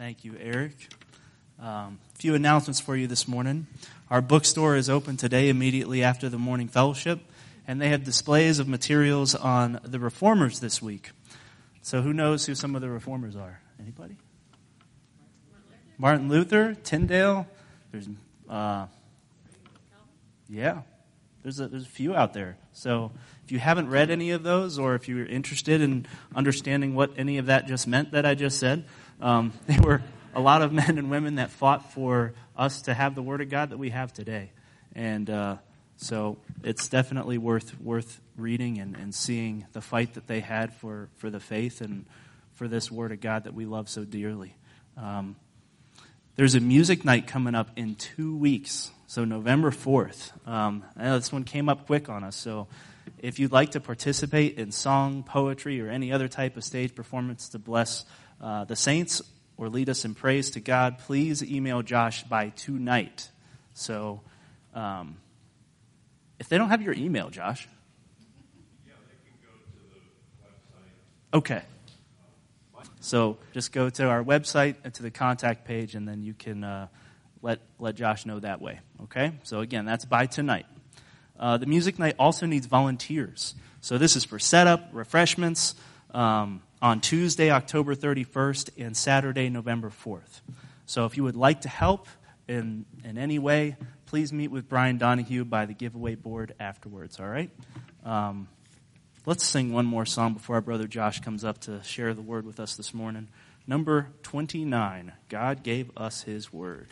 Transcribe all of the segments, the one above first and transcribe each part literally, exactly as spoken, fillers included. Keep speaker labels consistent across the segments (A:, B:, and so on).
A: Thank you, Eric. A um, few announcements for you this morning. Our bookstore is open today immediately after the morning fellowship, and they have displays of materials on the reformers this week. So who knows who some of the reformers are? Anybody? Martin Luther, Tyndale. There's, uh, yeah, there's a, there's a few out there. So if you haven't read any of those, or if you're interested in understanding what any of that just meant that I just said, um, they were a lot of men and women that fought for us to have the Word of God that we have today. And uh, so it's definitely worth worth reading and, and seeing the fight that they had for, for the faith and for this Word of God that we love so dearly. Um, there's a music night coming up in two weeks, so November fourth. Um, I know this one came up quick on us, so if you'd like to participate in song, poetry, or any other type of stage performance to bless uh, the saints or lead us in praise to God, please email Josh by tonight. So, um, if they don't have your email, Josh.
B: Yeah, they can go to the website.
A: Okay. So just go to our website and to the contact page, and then you can uh, let let Josh know that way. Okay. So again, that's by tonight. Uh, the music night also needs volunteers. So this is for setup, refreshments. Um, on Tuesday, October thirty-first, and Saturday, November fourth. So if you would like to help in, in any way, please meet with Brian Donahue by the giveaway board afterwards, all right? Um, let's sing one more song before our brother Josh comes up to share the word with us this morning. Number twenty-nine, God Gave Us His Word.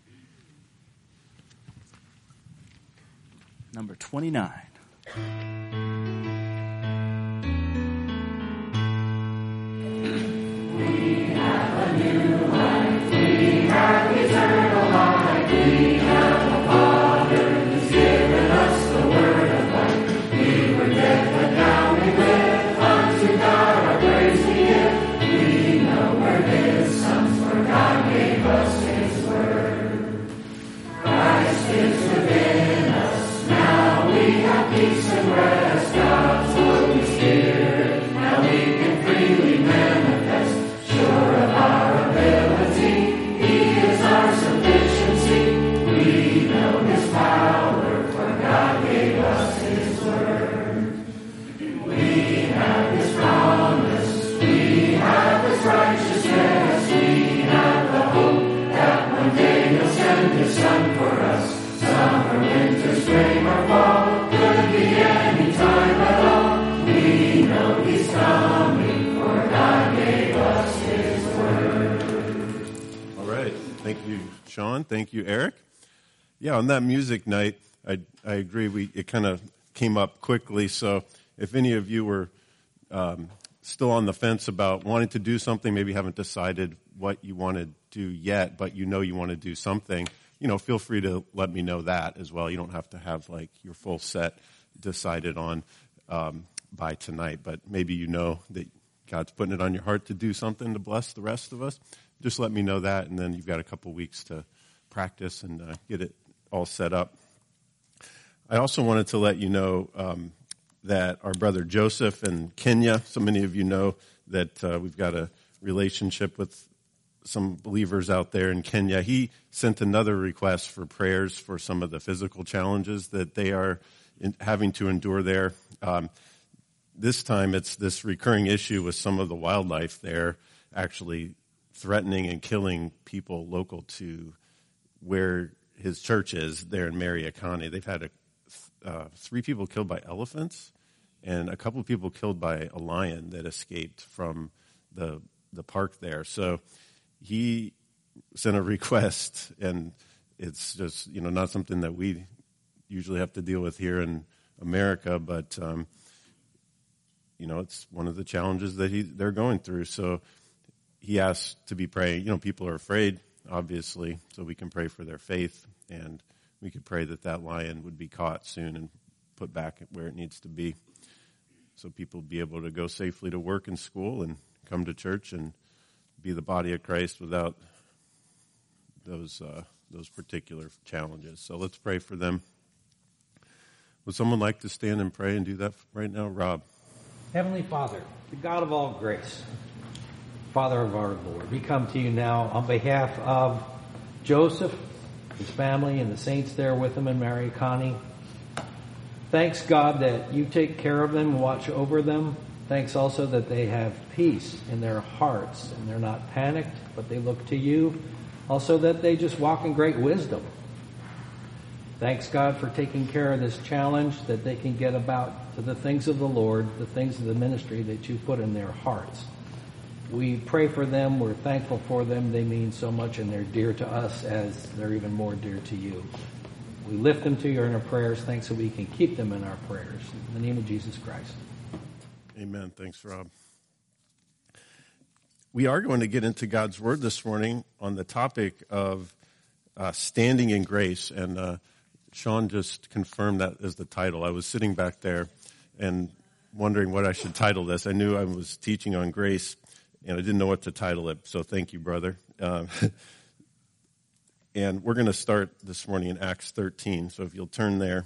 A: Number twenty-nine.
C: Eternal life, we have a Father who's given us the word of life. We were dead, but now we live. Unto God our praise we give. We know we're His sons, for God gave us His word. Christ is within us. Now we have peace and rest. God's Holy Spirit. Now we can freely manifest, sure of our ability. He is our sufficiency. We know His power, for God gave us His word. We have His promise. We have His righteousness. We have the hope that one day He'll send His Son for us. Summer, winter, spring, or fall, could be any time at all. We know He's coming, for God gave us His word.
B: Thank you, Sean. Thank you, Eric. Yeah, on that music night, I I agree. We it kind of came up quickly. So if any of you were um, still on the fence about wanting to do something, maybe haven't decided what you want to do yet, but you know you want to do something, you know, feel free to let me know that as well. You don't have to have like your full set decided on um, by tonight, but maybe you know that God's putting it on your heart to do something to bless the rest of us. Just let me know that, and then you've got a couple weeks to practice and uh, get it all set up. I also wanted to let you know um, that our brother Joseph in Kenya, so many of you know that uh, we've got a relationship with some believers out there in Kenya. He sent another request for prayers for some of the physical challenges that they are in, having to endure there. Um, this time it's this recurring issue with some of the wildlife there actually threatening and killing people local to where his church is there in Mariakani. They've had a, uh, three people killed by elephants and a couple of people killed by a lion that escaped from the the park there. So he sent a request, and it's just, you know, not something that we usually have to deal with here in America, but, um, you know, it's one of the challenges that he they're going through. So he asked to be praying. You know, people are afraid, obviously, so we can pray for their faith, and we could pray that that lion would be caught soon and put back where it needs to be, so people be able to go safely to work and school and come to church and be the body of Christ without those uh, those particular challenges. So let's pray for them. Would someone like to stand and pray and do that right now? Rob.
D: Heavenly Father, the God of all grace, Father of our Lord, we come to you now on behalf of Joseph, his family, and the saints there with him, and Mary Connie. Thanks, God, that you take care of them, watch over them. Thanks also that they have peace in their hearts, and they're not panicked, but they look to you. Also that they just walk in great wisdom. Thanks, God, for taking care of this challenge, that they can get about to the things of the Lord, the things of the ministry that you put in their hearts. We pray for them. We're thankful for them. They mean so much, and they're dear to us as they're even more dear to you. We lift them to you in our prayers. Thanks that we can keep them in our prayers. In the name of Jesus Christ.
B: Amen. Thanks, Rob. We are going to get into God's Word this morning on the topic of uh, standing in grace. And uh, Sean just confirmed that as the title. I was sitting back there and wondering what I should title this. I knew I was teaching on grace, and I didn't know what to title it. So thank you, brother. Uh, and we're going to start this morning in Acts thirteen. So if you'll turn there.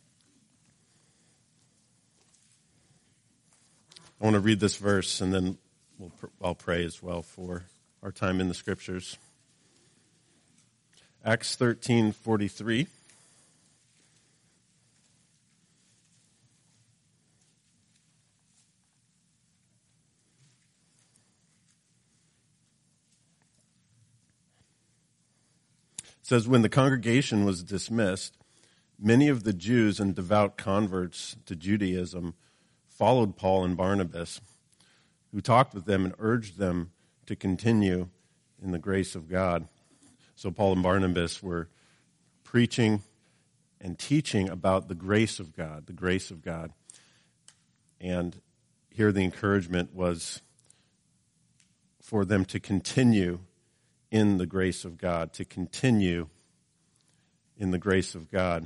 B: I want to read this verse, and then we'll, I'll pray as well for our time in the Scriptures. Acts thirteen forty-three. It says, when the congregation was dismissed, many of the Jews and devout converts to Judaism followed Paul and Barnabas, who talked with them and urged them to continue in the grace of God. So Paul and Barnabas were preaching and teaching about the grace of God, the grace of God. And here the encouragement was for them to continue in the grace of God, to continue in the grace of God.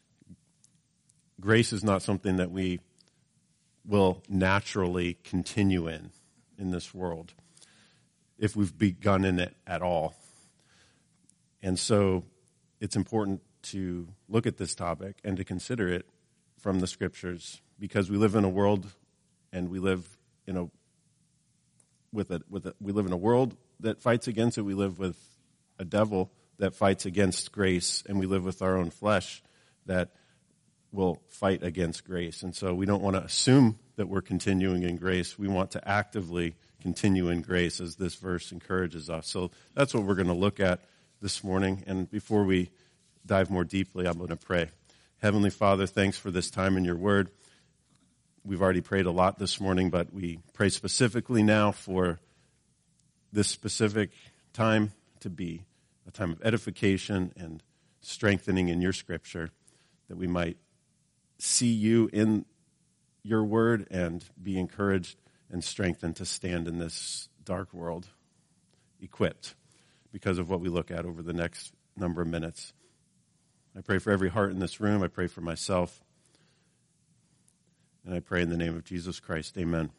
B: Grace is not something that we will naturally continue in, in this world, if we've begun in it at all. And so it's important to look at this topic and to consider it from the Scriptures, because we live in a world, and we live in a with a with a we live in a world that fights against it. We live with a devil that fights against grace, and we live with our own flesh that will fight against grace. And so we don't want to assume that we're continuing in grace. We want to actively continue in grace, as this verse encourages us. So that's what we're going to look at this morning. And before we dive more deeply, I'm going to pray. Heavenly Father, thanks for this time in your word. We've already prayed a lot this morning, but we pray specifically now for this specific time to be a time of edification and strengthening in your Scripture, that we might see you in your word and be encouraged and strengthened to stand in this dark world equipped because of what we look at over the next number of minutes. I pray for every heart in this room. I pray for myself. And I pray in the name of Jesus Christ. Amen.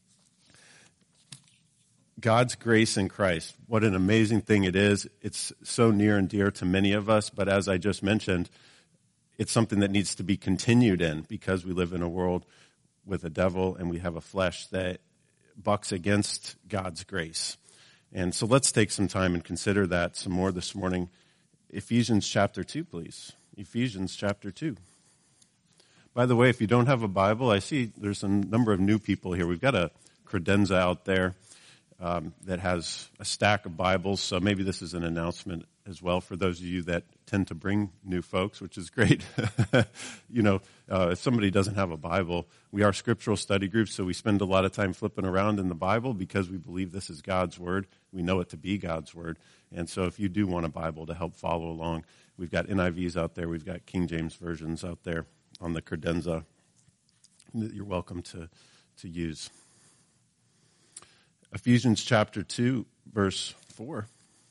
B: God's grace in Christ. What an amazing thing it is. It's so near and dear to many of us, but as I just mentioned, it's something that needs to be continued in, because we live in a world with a devil and we have a flesh that bucks against God's grace. And so let's take some time and consider that some more this morning. Ephesians chapter two, please. Ephesians chapter two. By the way, if you don't have a Bible, I see there's a number of new people here. We've got a credenza out there um, that has a stack of Bibles, so maybe this is an announcement as well for those of you that tend to bring new folks, which is great. you know, uh, if somebody doesn't have a Bible, we are scriptural study groups, so we spend a lot of time flipping around in the Bible because we believe this is God's Word. We know it to be God's Word. And so if you do want a Bible to help follow along, we've got N I Vs out there. We've got King James versions out there on the credenza that you're welcome to, to use. Ephesians chapter two, verse four.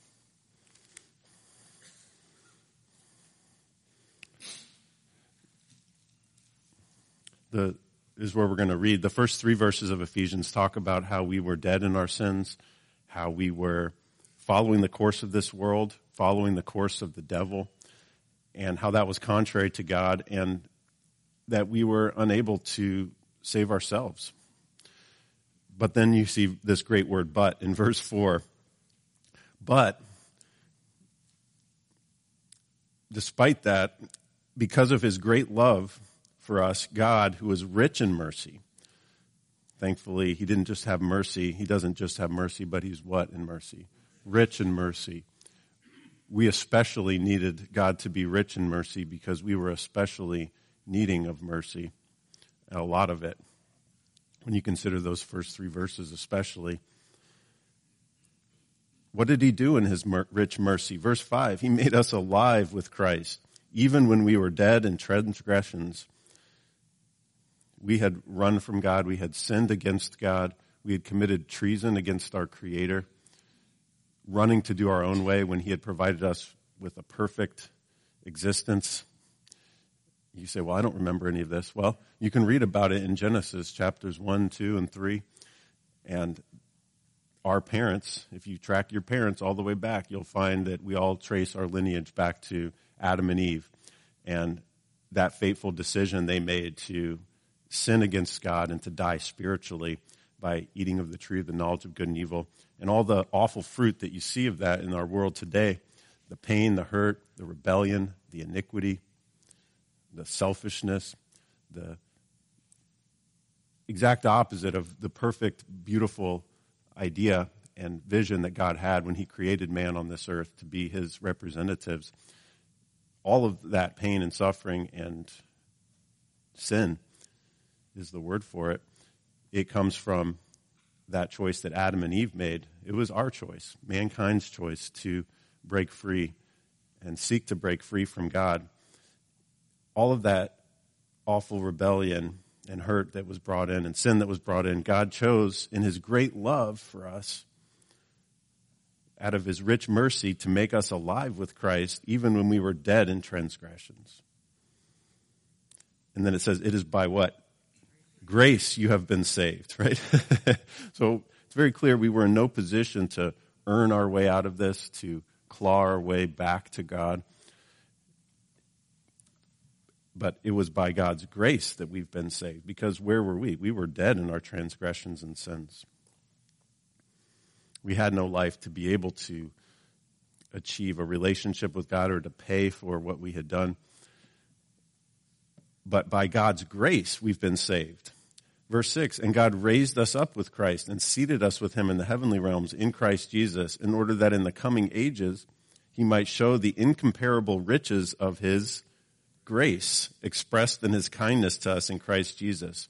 B: The is where we're going to read. The first three verses of Ephesians talk about how we were dead in our sins, how we were following the course of this world, following the course of the devil, and how that was contrary to God, and that we were unable to save ourselves. But then you see this great word, but, in verse four. But, despite that, because of his great love for us, God, who is rich in mercy, thankfully, he didn't just have mercy. He doesn't just have mercy, but he's what in mercy? Rich in mercy. We especially needed God to be rich in mercy because we were especially needing of mercy, a lot of it. When you consider those first three verses especially. What did he do in his mer- rich mercy? Verse five, he made us alive with Christ. Even when we were dead in transgressions, we had run from God, we had sinned against God, we had committed treason against our Creator, running to do our own way when he had provided us with a perfect existence. You say, well, I don't remember any of this. Well, you can read about it in Genesis chapters one, two, and three. And our parents, if you track your parents all the way back, you'll find that we all trace our lineage back to Adam and Eve. And that fateful decision they made to sin against God and to die spiritually by eating of the tree of the knowledge of good and evil. And all the awful fruit that you see of that in our world today, the pain, the hurt, the rebellion, the iniquity, the selfishness, the exact opposite of the perfect, beautiful idea and vision that God had when he created man on this earth to be his representatives. All of that pain and suffering and sin is the word for it. It comes from that choice that Adam and Eve made. It was our choice, mankind's choice, to break free and seek to break free from God. All of that awful rebellion and hurt that was brought in and sin that was brought in, God chose in his great love for us, out of his rich mercy, to make us alive with Christ even when we were dead in transgressions. And then it says, it is by what? Grace you have been saved, right? So it's very clear we were in no position to earn our way out of this, to claw our way back to God. But it was by God's grace that we've been saved. Because where were we? We were dead in our transgressions and sins. We had no life to be able to achieve a relationship with God or to pay for what we had done. But by God's grace, we've been saved. Verse six, and God raised us up with Christ and seated us with him in the heavenly realms in Christ Jesus, in order that in the coming ages he might show the incomparable riches of his grace expressed in his kindness to us in Christ Jesus.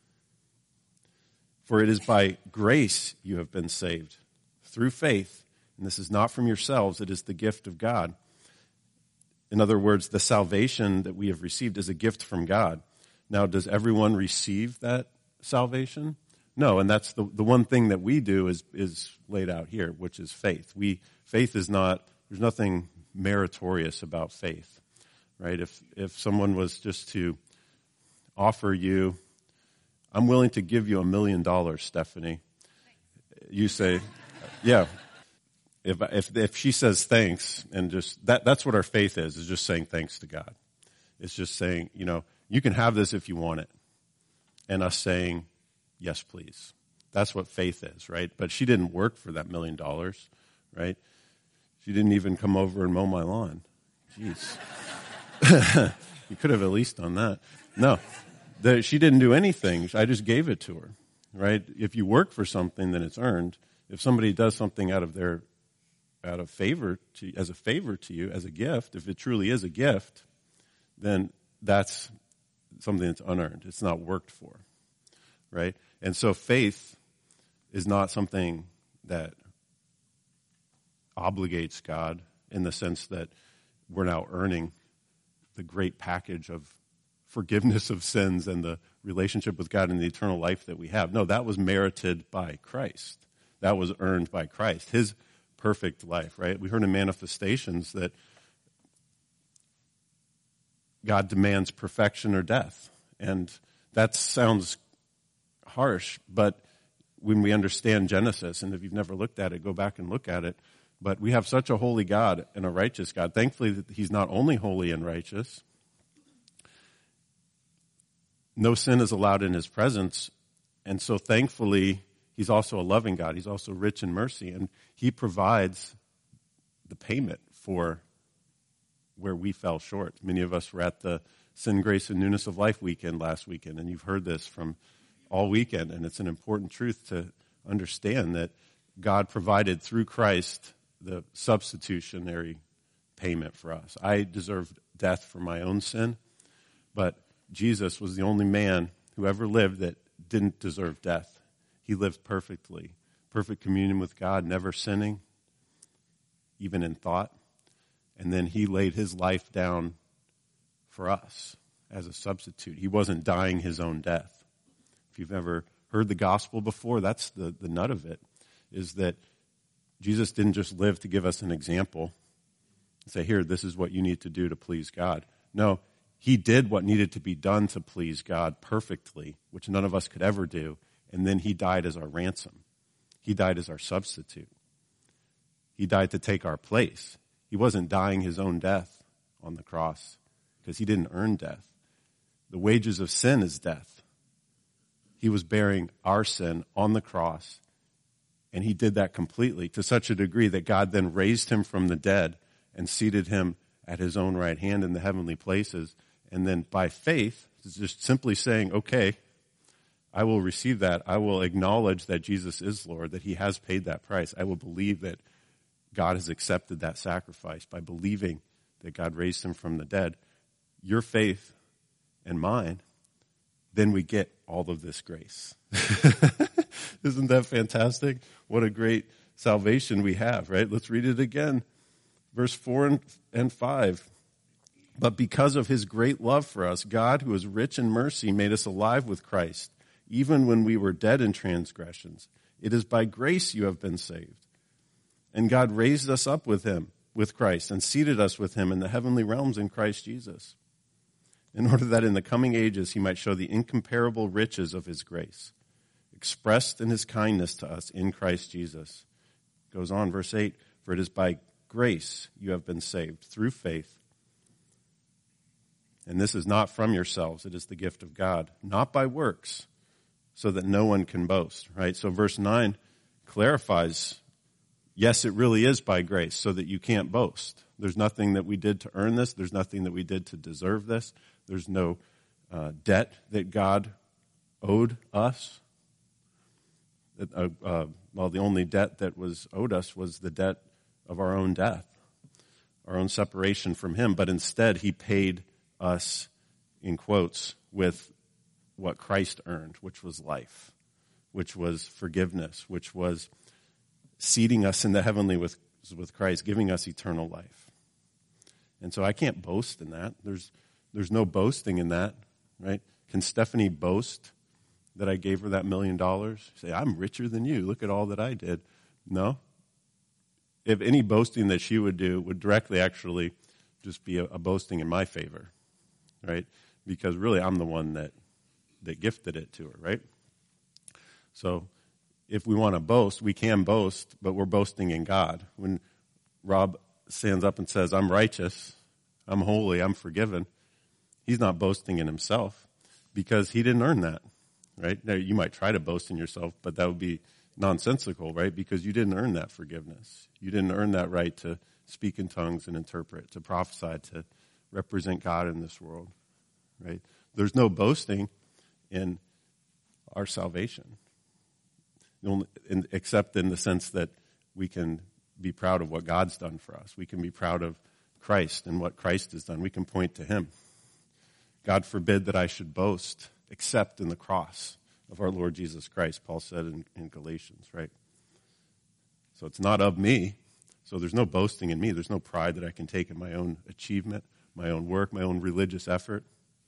B: For it is by grace you have been saved, through faith, and this is not from yourselves, it is the gift of God. In other words, the salvation that we have received is a gift from God. Now, does everyone receive that salvation? No, and that's the, the one thing that we do is, is laid out here, which is faith. We faith is not, there's nothing meritorious about faith. Right? If if someone was just to offer you, I'm willing to give you a million dollars, Stephanie. You say, yeah. If if if she says thanks and just that that's what our faith is, is just saying thanks to God. It's just saying, you know, you can have this if you want it. And us saying, yes, please. That's what faith is, right? But she didn't work for that million dollars, right? She didn't even come over and mow my lawn. Jeez. You could have at least done that. No, the, she didn't do anything. I just gave it to her, right? If you work for something, then it's earned. If somebody does something out of their, out of favor to, as a favor to you, as a gift, if it truly is a gift, then that's something that's unearned. It's not worked for, right? And so faith is not something that obligates God in the sense that we're now earning the great package of forgiveness of sins and the relationship with God and the eternal life that we have. No, that was merited by Christ. That was earned by Christ, his perfect life, right? We heard in Manifestations that God demands perfection or death. And that sounds harsh, but when we understand Genesis, and if you've never looked at it, go back and look at it, but we have such a holy God and a righteous God. Thankfully, that he's not only holy and righteous. No sin is allowed in his presence. And so thankfully, He's also a loving God. He's also rich in mercy, and he provides the payment for where we fell short. Many of us were at the Sin, Grace, and Newness of Life weekend last weekend, and you've heard this from all weekend, and it's an important truth to understand that God provided through Christ the substitutionary payment for us. I deserved death for my own sin, but Jesus was the only man who ever lived that didn't deserve death. He lived perfectly, perfect communion with God, never sinning, even in thought. And then he laid his life down for us as a substitute. He wasn't dying his own death. If you've ever heard the gospel before, that's the, the nut of it, is that Jesus didn't just live to give us an example and say, here, this is what you need to do to please God. No, he did what needed to be done to please God perfectly, which none of us could ever do, and then he died as our ransom. He died as our substitute. He died to take our place. He wasn't dying his own death on the cross because he didn't earn death. The wages of sin is death. He was bearing our sin on the cross, and he did that completely to such a degree that God then raised him from the dead and seated him at his own right hand in the heavenly places. And then by faith, it's just simply saying, okay, I will receive that. I will acknowledge that Jesus is Lord, that he has paid that price. I will believe that God has accepted that sacrifice by believing that God raised him from the dead. Your faith and mine, then we get all of this grace. Isn't that fantastic? What a great salvation we have, right? Let's read it again. Verse four and five. But because of his great love for us, God, who is rich in mercy, made us alive with Christ, even when we were dead in transgressions. It is by grace you have been saved. And God raised us up with him, with Christ, and seated us with him in the heavenly realms in Christ Jesus, in order that in the coming ages he might show the incomparable riches of his grace, expressed in his kindness to us in Christ Jesus. Goes on, verse eight, for it is by grace you have been saved, through faith. And this is not from yourselves, it is the gift of God, not by works, so that no one can boast, right? So verse nine clarifies, yes, it really is by grace, so that you can't boast. There's nothing that we did to earn this. There's nothing that we did to deserve this. There's no uh, debt that God owed us. Uh, uh, well, the only debt that was owed us was the debt of our own death, our own separation from him. But instead, he paid us, in quotes, with what Christ earned, which was life, which was forgiveness, which was seating us in the heavenly with, with Christ, giving us eternal life. And so I can't boast in that. There's there's no boasting in that, right? Can Stephanie boast that I gave her that million dollars? Say, I'm richer than you. Look at all that I did. No. If any boasting that she would do would directly actually just be a, a boasting in my favor, right? Because really I'm the one that, that gifted it to her, right? So if we want to boast, we can boast, but we're boasting in God. When Rob stands up and says, I'm righteous, I'm holy, I'm forgiven, he's not boasting in himself because he didn't earn that, right? Now, you might try to boast in yourself, but that would be nonsensical, right? Because you didn't earn that forgiveness. You didn't earn that right to speak in tongues and interpret, to prophesy, to represent God in this world, right? There's no boasting in our salvation, except in the sense that we can be proud of what God's done for us. We can be proud of Christ and what Christ has done. We can point to him. God forbid that I should boast except in the cross of our Lord Jesus Christ, Paul said in, in Galatians, right? So it's not of me. So there's no boasting in me. There's no pride that I can take in my own achievement, my own work, my own religious effort.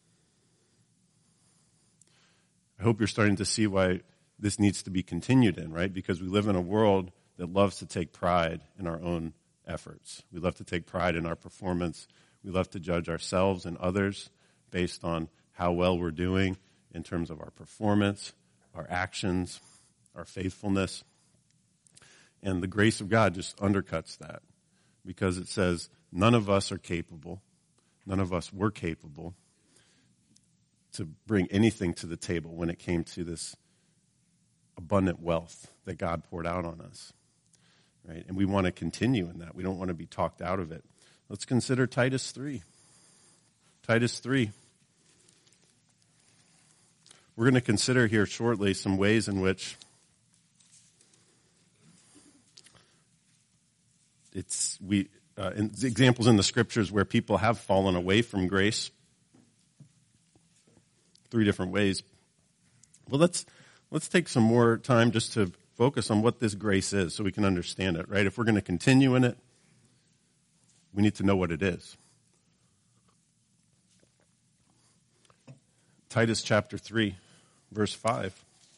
B: I hope you're starting to see why this needs to be continued in, right? Because we live in a world that loves to take pride in our own efforts. We love to take pride in our performance. We love to judge ourselves and others based on how well we're doing in terms of our performance, our actions, our faithfulness. And the grace of God just undercuts that because it says none of us are capable, none of us were capable to bring anything to the table when it came to this abundant wealth that God poured out on us, right? And we want to continue in that. We don't want to be talked out of it. Let's consider Titus three. Titus three. We're going to consider here shortly some ways in which it's we uh, in, examples in the scriptures where people have fallen away from grace. Three different ways. Well, let's let's take some more time just to focus on what this grace is so we can understand it, right? If we're going to continue in it, we need to know what it is. Titus chapter three, verse five.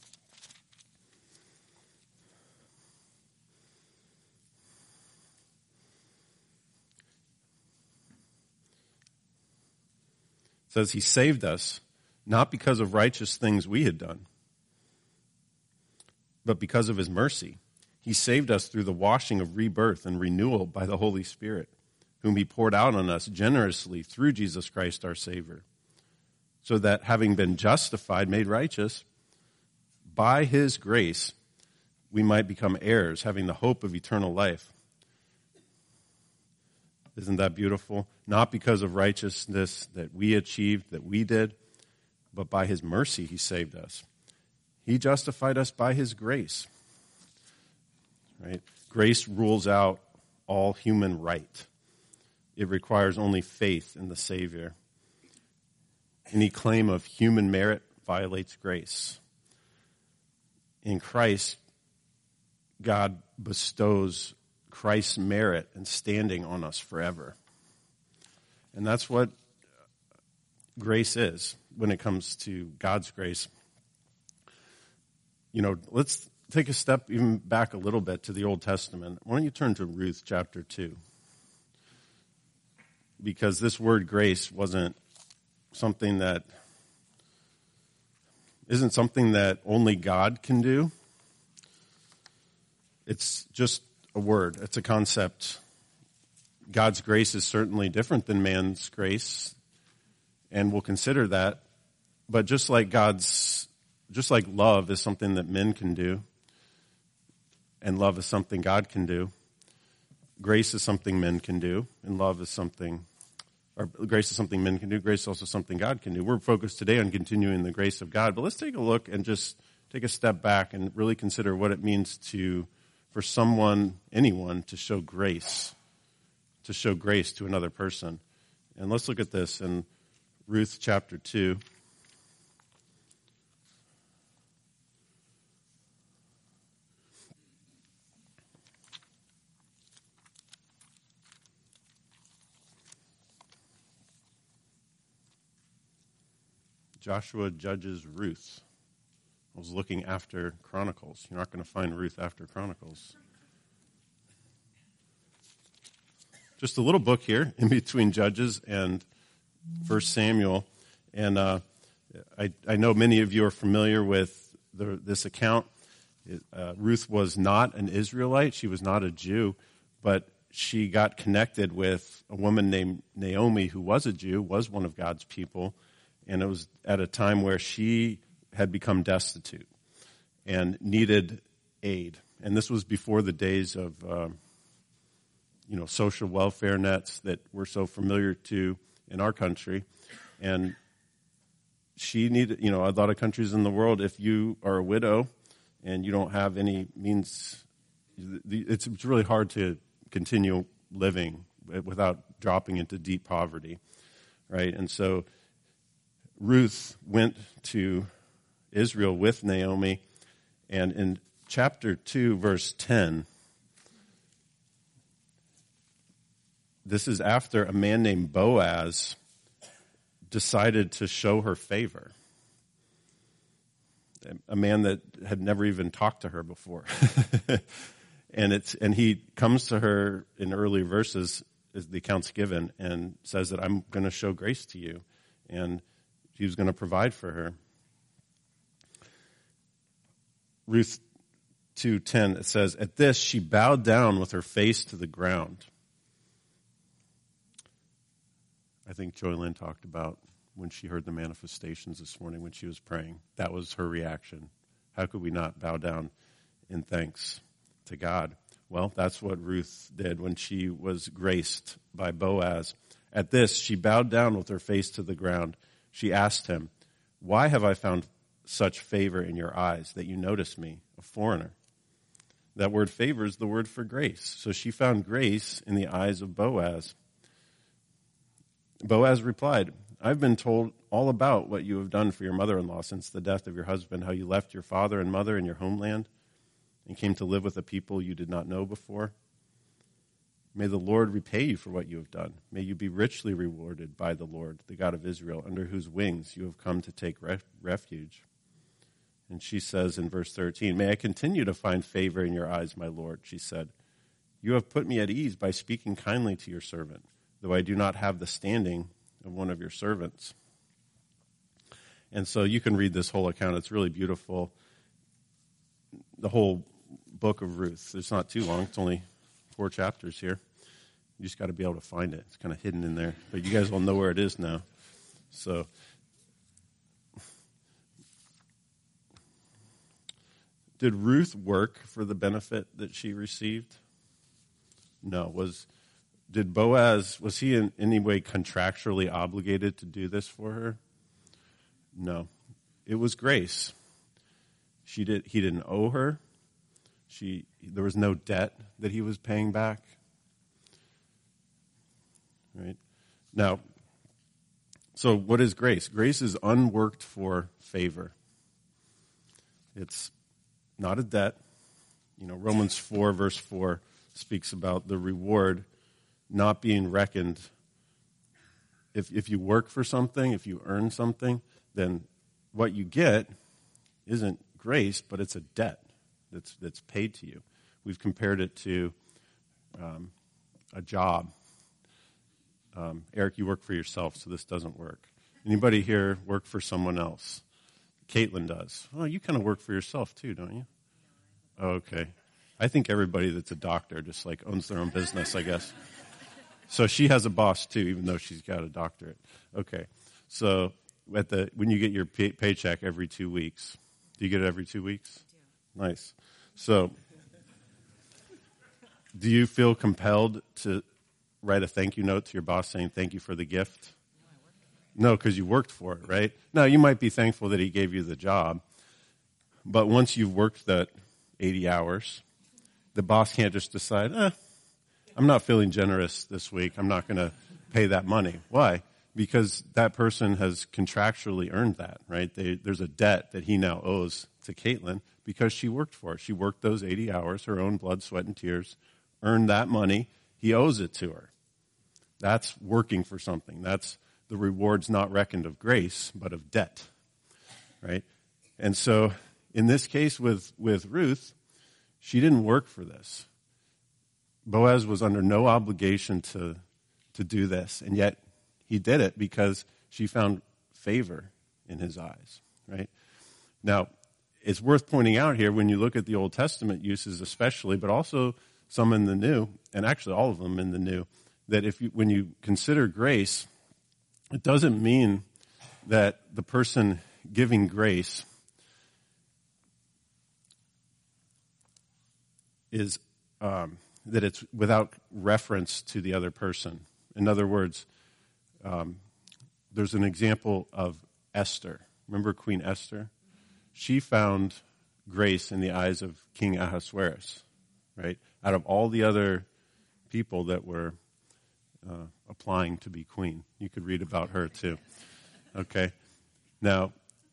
B: It says, he saved us, not because of righteous things we had done, but because of his mercy. He saved us through the washing of rebirth and renewal by the Holy Spirit, whom he poured out on us generously through Jesus Christ our Savior, so that having been justified, made righteous, by his grace, we might become heirs, having the hope of eternal life. Isn't that beautiful? Not because of righteousness that we achieved, that we did, but by his mercy he saved us. He justified us by his grace. Right? Grace rules out all human right. It requires only faith in the Savior. Any claim of human merit violates grace. In Christ, God bestows Christ's merit and standing on us forever. And that's what grace is when it comes to God's grace. You know, let's take a step even back a little bit to the Old Testament. Why don't you turn to Ruth chapter two? Because this word grace wasn't something that isn't something that only God can do. It's just a word. It's a concept. God's grace is certainly different than man's grace, and we'll consider that. But just like God's, just like love is something that men can do, and love is something God can do, grace is something men can do, and love is something, or grace is something men can do, grace is also something God can do. We're focused today on continuing the grace of God, but let's take a look and just take a step back and really consider what it means to, for someone, anyone, to show grace, to show grace to another person. And let's look at this in Ruth chapter two. Joshua judges Ruth. I was looking after Chronicles. You're not going to find Ruth after Chronicles. Just a little book here in between Judges and First Samuel. And uh, I, I know many of you are familiar with the, this account. It, uh, Ruth was not an Israelite. She was not a Jew, but she got connected with a woman named Naomi who was a Jew, was one of God's people. And it was at a time where she had become destitute and needed aid. And this was before the days of, uh, you know, social welfare nets that we're so familiar to in our country. And she needed, you know, a lot of countries in the world, if you are a widow and you don't have any means, it's, it's really hard to continue living without dropping into deep poverty, right? And so Ruth went to Israel with Naomi, and in chapter two, verse ten, this is after a man named Boaz decided to show her favor. A man that had never even talked to her before. and it's and he comes to her in early verses, as the account's given, and says that I'm going to show grace to you. And he was going to provide for her. Ruth two ten, it says, at this she bowed down with her face to the ground. I think Joylyn talked about when she heard the manifestations this morning when she was praying. That was her reaction. How could we not bow down in thanks to God? Well, that's what Ruth did when she was graced by Boaz. At this, she bowed down with her face to the ground. She asked him, "Why have I found such favor in your eyes that you notice me, a foreigner?" That word favor is the word for grace. So she found grace in the eyes of Boaz. Boaz replied, "I've been told all about what you have done for your mother-in-law since the death of your husband, how you left your father and mother in your homeland and came to live with a people you did not know before. May the Lord repay you for what you have done. May you be richly rewarded by the Lord, the God of Israel, under whose wings you have come to take ref- refuge." And she says in verse thirteen, "May I continue to find favor in your eyes, my Lord," she said. "You have put me at ease by speaking kindly to your servant, though I do not have the standing of one of your servants." And so you can read this whole account. It's really beautiful. The whole book of Ruth. It's not too long. It's only four chapters here. You just got to be able to find it. It's kind of hidden in there. But you guys will know where it is now. So did Ruth work for the benefit that she received? No. Was did Boaz, was he in any way contractually obligated to do this for her? No. It was grace. She did he didn't owe her. She there was no debt that he was paying back. Right? Now, so what is grace? Grace is unworked for favor. It's not a debt. You know, Romans four, verse four speaks about the reward not being reckoned. If if you work for something, if you earn something, then what you get isn't grace, but it's a debt that's that's paid to you. We've compared it to um, a job. Um, Eric, you work for yourself, so this doesn't work. Anybody here work for someone else? Caitlin does. Oh, you kind of work for yourself too, don't you? Oh, okay. I think everybody that's a doctor just like owns their own business, I guess. So she has a boss too, even though she's got a doctorate. Okay. So at the when you get your pay, paycheck every two weeks, do you get it every two weeks? Yeah. Nice. So do you feel compelled to write a thank you note to your boss saying thank you for the gift? No, because you worked for it, right? Now, you might be thankful that he gave you the job, but once you've worked that eighty hours, the boss can't just decide, eh, I'm not feeling generous this week. I'm not going to pay that money. Why? Because that person has contractually earned that, right? They, there's a debt that he now owes to Caitlin because she worked for it. She worked those eighty hours, her own blood, sweat, and tears, earned that money. He owes it to her. That's working for something. That's the reward's not reckoned of grace, but of debt, right? And so in this case with, with Ruth, she didn't work for this. Boaz was under no obligation to, to do this, and yet he did it because she found favor in his eyes, right? Now, it's worth pointing out here when you look at the Old Testament uses especially, but also some in the New, and actually all of them in the New, that if you, when you consider grace, it doesn't mean that the person giving grace is um, that it's without reference to the other person. In other words, um, there's an example of Esther. Remember Queen Esther? She found grace in the eyes of King Ahasuerus, right? Out of all the other people that were uh, applying to be queen. You could read about her too. Okay. Now,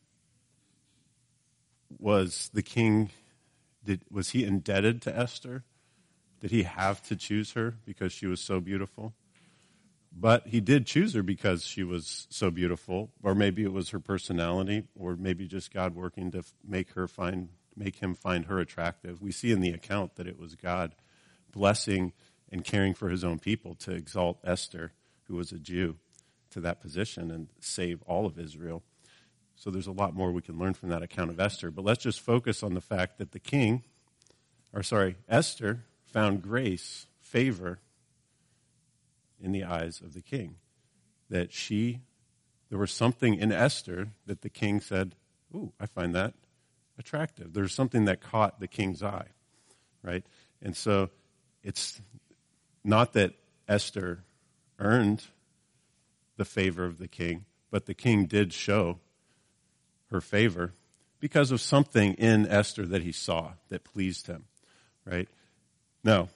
B: was the king, did was he indebted to Esther? Did he have to choose her because she was so beautiful? But he did choose her because she was so beautiful, or maybe it was her personality, or maybe just God working to make her find, make him find her attractive. We see in the account that it was God blessing and caring for his own people to exalt Esther, who was a Jew, to that position and save all of Israel. So there's a lot more we can learn from that account of Esther. But let's just focus on the fact that the king, or sorry, Esther found grace, favor in the eyes of the king. That she, there was something in Esther that the king said, ooh, I find that attractive. There's something that caught the king's eye, right? And so it's not that Esther earned the favor of the king, but the king did show her favor because of something in Esther that he saw that pleased him, right? Now,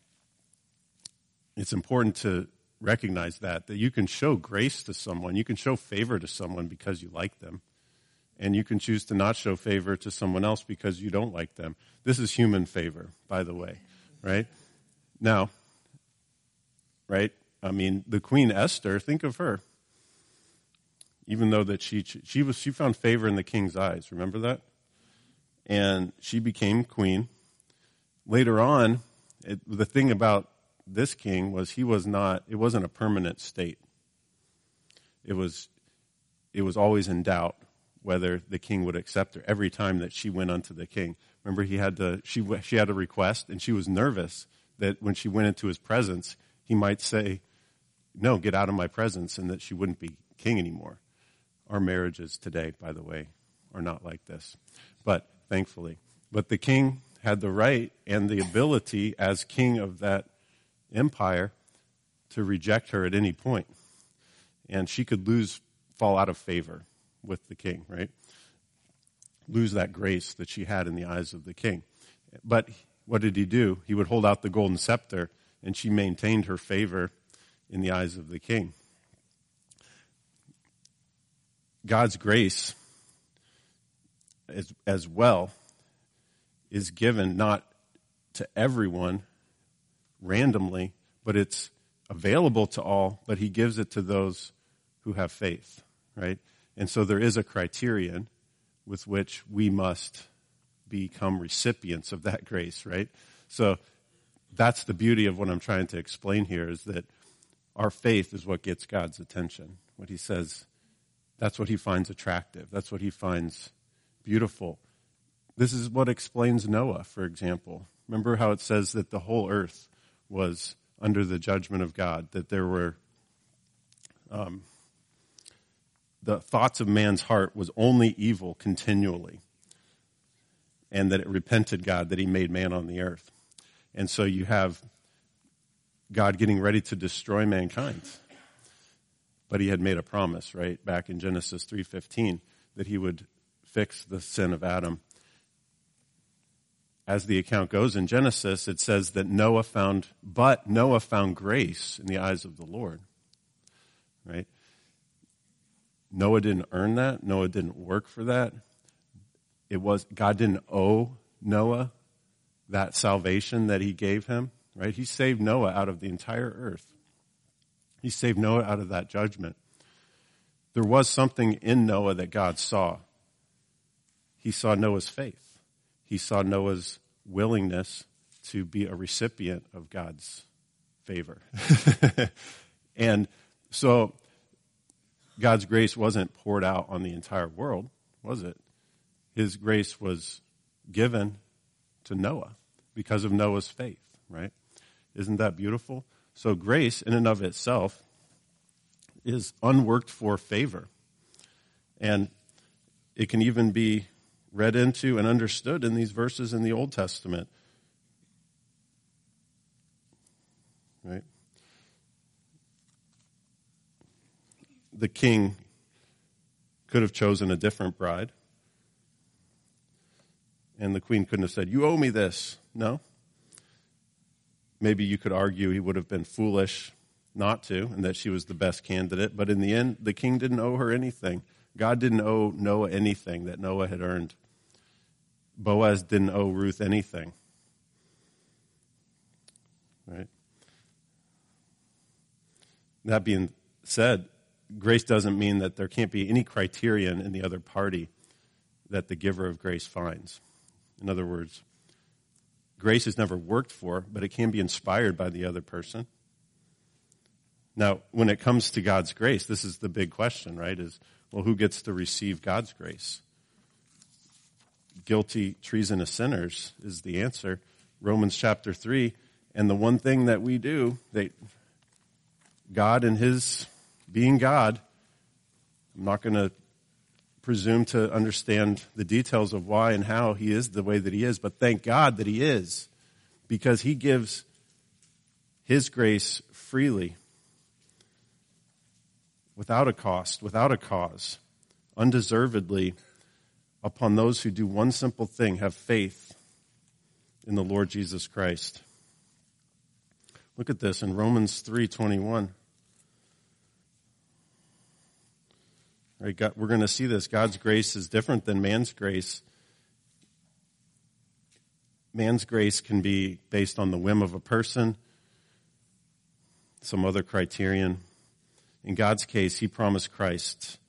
B: it's important to recognize that, that you can show grace to someone, you can show favor to someone because you like them, and you can choose to not show favor to someone else because you don't like them. This is human favor, by the way, right? Now, right, I mean, the Queen Esther, think of her. Even though that she she was she found favor in the king's eyes, remember that? And she became queen. Later on, it, the thing about this king was he was not, it wasn't a permanent state. It was, it was always in doubt whether the king would accept her every time that she went unto the king. Remember, he had to, she, she had a request, and she was nervous that when she went into his presence, he might say, no, get out of my presence, and that she wouldn't be king anymore. Our marriages today, by the way, are not like this, but thankfully. But the king had the right and the ability as king of that empire to reject her at any point. And she could lose, fall out of favor with the king, right? Lose that grace that she had in the eyes of the king. But what did he do? He would hold out the golden scepter, and she maintained her favor in the eyes of the king. God's grace as, as well is given not to everyone randomly, but it's available to all, but he gives it to those who have faith, right? And so there is a criterion with which we must become recipients of that grace, right? So that's the beauty of what I'm trying to explain here, is that our faith is what gets God's attention. What he says, that's what he finds attractive. That's what he finds beautiful. This is what explains Noah, for example. Remember how it says that the whole earth was under the judgment of God, that there were, um, the thoughts of man's heart was only evil continually, and that it repented God that he made man on the earth. And so you have God getting ready to destroy mankind. But he had made a promise, right, back in Genesis three fifteen, that he would fix the sin of Adam. As the account goes in Genesis, it says that Noah found, but Noah found grace in the eyes of the Lord, right? Noah didn't earn that. Noah didn't work for that. It was, God didn't owe Noah that salvation that he gave him, right? He saved Noah out of the entire earth. He saved Noah out of that judgment. There was something in Noah that God saw. He saw Noah's faith. He saw Noah's willingness to be a recipient of God's favor. And so God's grace wasn't poured out on the entire world, was it? His grace was given to Noah because of Noah's faith, right? Isn't that beautiful? So grace in and of itself is unworked for favor. And it can even be read into and understood in these verses in the Old Testament. Right? The king could have chosen a different bride. And the queen couldn't have said, you owe me this. No. Maybe you could argue he would have been foolish not to, and that she was the best candidate. But in the end, the king didn't owe her anything. God didn't owe Noah anything that Noah had earned. Boaz didn't owe Ruth anything. Right? That being said, grace doesn't mean that there can't be any criterion in the other party that the giver of grace finds. In other words, grace is never worked for, but it can be inspired by the other person. Now, when it comes to God's grace, this is the big question, right? Is, well, who gets to receive God's grace? Guilty, treasonous sinners is the answer. Romans chapter three. And the one thing that we do, that God and his being God, I'm not going to presume to understand the details of why and how he is the way that he is, but thank God that he is, because he gives his grace freely, without a cost, without a cause, undeservedly, upon those who do one simple thing, have faith in the Lord Jesus Christ. Look at this in Romans three twenty-one. Right, God, we're going to see this. God's grace is different than man's grace. Man's grace can be based on the whim of a person, some other criterion. In God's case, he promised Christ.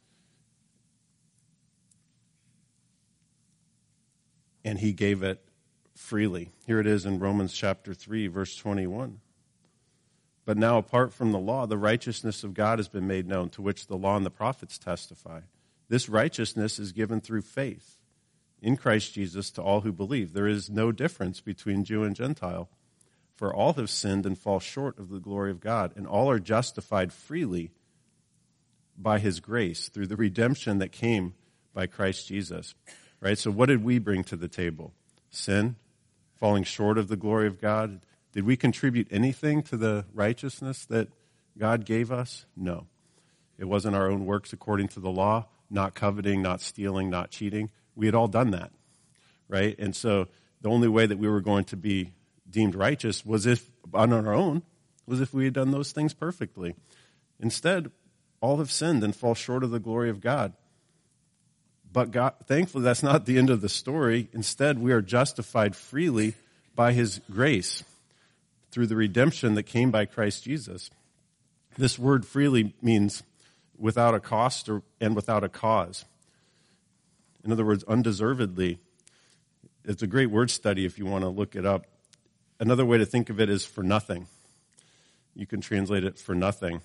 B: And he gave it freely. Here it is in Romans chapter three, verse twenty-one. But now, apart from the law, the righteousness of God has been made known, to which the law and the prophets testify. This righteousness is given through faith in Christ Jesus to all who believe. There is no difference between Jew and Gentile, for all have sinned and fall short of the glory of God, and all are justified freely by his grace through the redemption that came by Christ Jesus. Right? So what did we bring to the table? Sin, falling short of the glory of God. Did we contribute anything to the righteousness that God gave us? No. It wasn't our own works according to the law, not coveting, not stealing, not cheating. We had all done that, right? And so the only way that we were going to be deemed righteous was if, on our own, was if we had done those things perfectly. Instead, all have sinned and fall short of the glory of God. But God, thankfully, that's not the end of the story. Instead, we are justified freely by his grace, through the redemption that came by Christ Jesus. This word freely means without a cost or, and without a cause. In other words, undeservedly. It's a great word study if you want to look it up. Another way to think of it is for nothing. You can translate it for nothing.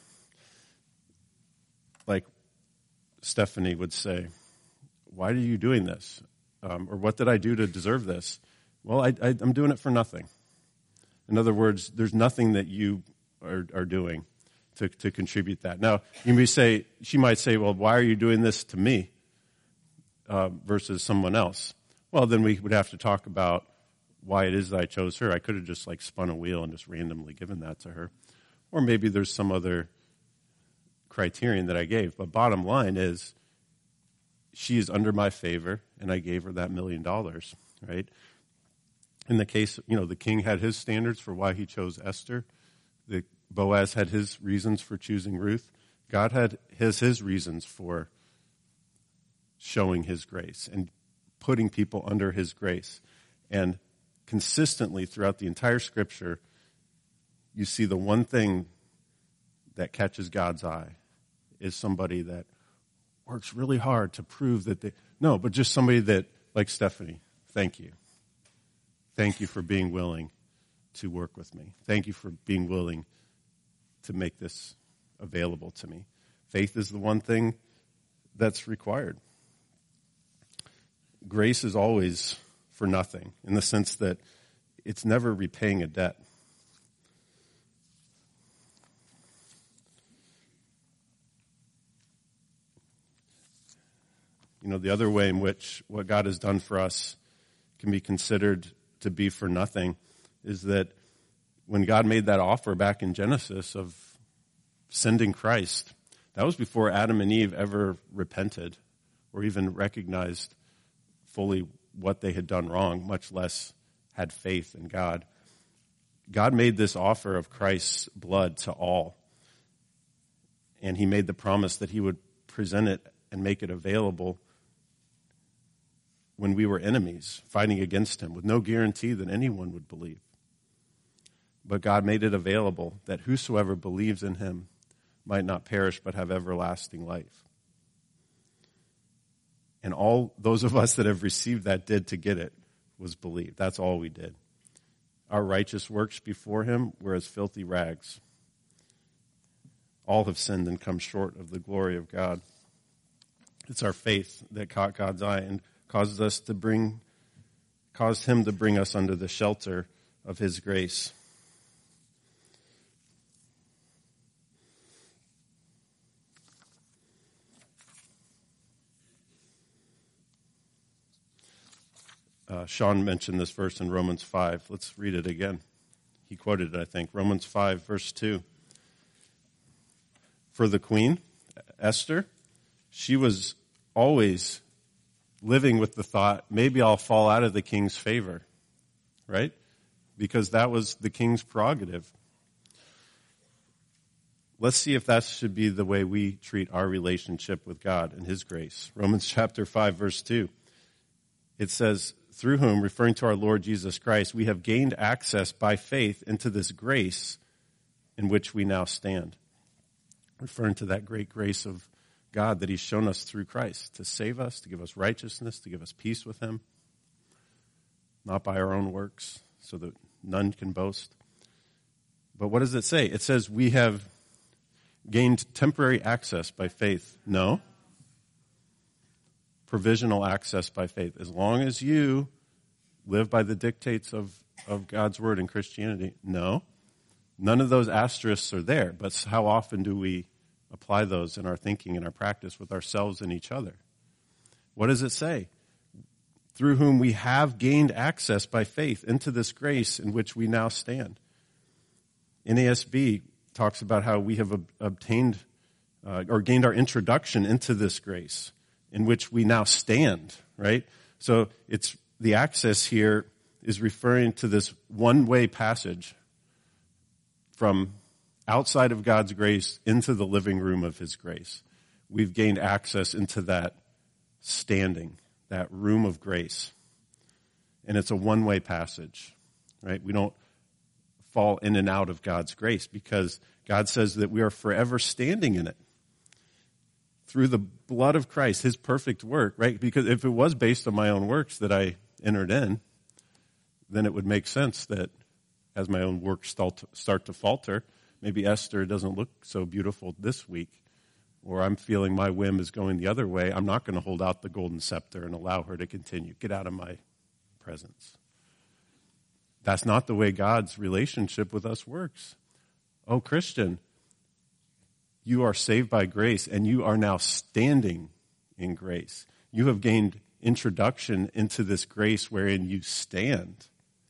B: Like Stephanie would say, why are you doing this? Um, or what did I do to deserve this? Well, I, I, I'm doing it for nothing. In other words, there's nothing that you are, are doing to, to contribute that. Now, you may say, she might say, well, why are you doing this to me uh, versus someone else? Well, then we would have to talk about why it is that I chose her. I could have just like spun a wheel and just randomly given that to her. Or maybe there's some other criterion that I gave. But bottom line is, she is under my favor, and I gave her that million dollars, right? In the case, you know, the king had his standards for why he chose Esther. The Boaz had his reasons for choosing Ruth. God had his, his reasons for showing his grace and putting people under his grace. And consistently throughout the entire scripture, you see the one thing that catches God's eye is somebody that works really hard to prove that they, no, but just somebody that, like Stephanie, thank you. Thank you for being willing to work with me. Thank you for being willing to make this available to me. Faith is the one thing that's required. Grace is always for nothing, in the sense that it's never repaying a debt. You know, the other way in which what God has done for us can be considered to be for nothing is that when God made that offer back in Genesis of sending Christ, that was before Adam and Eve ever repented or even recognized fully what they had done wrong, much less had faith in God. God made this offer of Christ's blood to all, and he made the promise that he would present it and make it available when we were enemies, fighting against him, with no guarantee that anyone would believe. But God made it available that whosoever believes in him might not perish but have everlasting life. And all those of us that have received that did to get it was believe. That's all we did. Our righteous works before him were as filthy rags. All have sinned and come short of the glory of God. It's our faith that caught God's eye and causes us to bring, caused him to bring us under the shelter of his grace. uh, Sean mentioned this verse in Romans five. Let's read it again. He quoted it, I think. Romans five, verse two. For the queen, Esther, she was always living with the thought, maybe I'll fall out of the king's favor, right? Because that was the king's prerogative. Let's see if that should be the way we treat our relationship with God and his grace. Romans chapter five, verse two. It says, through whom, referring to our Lord Jesus Christ, we have gained access by faith into this grace in which we now stand. Referring to that great grace of God that he's shown us through Christ to save us, to give us righteousness, to give us peace with him, not by our own works, so that none can boast. But what does it say? It says we have gained temporary access by faith. No. Provisional access by faith. As long as you live by the dictates of, of God's word in Christianity, no. None of those asterisks are there. But how often do we apply those in our thinking and our practice with ourselves and each other? What does it say? Through whom we have gained access by faith into this grace in which we now stand. N A S B talks about how we have ob- obtained uh, or gained our introduction into this grace in which we now stand, right? So it's the access here is referring to this one-way passage from outside of God's grace into the living room of his grace. We've gained access into that standing, that room of grace. And it's a one-way passage, right? We don't fall in and out of God's grace because God says that we are forever standing in it through the blood of Christ, his perfect work, right? Because if it was based on my own works that I entered in, then it would make sense that as my own works start to falter, maybe Esther doesn't look so beautiful this week, or I'm feeling my whim is going the other way. I'm not going to hold out the golden scepter and allow her to continue. Get out of my presence. That's not the way God's relationship with us works. Oh, Christian, you are saved by grace, and you are now standing in grace. You have gained introduction into this grace wherein you stand.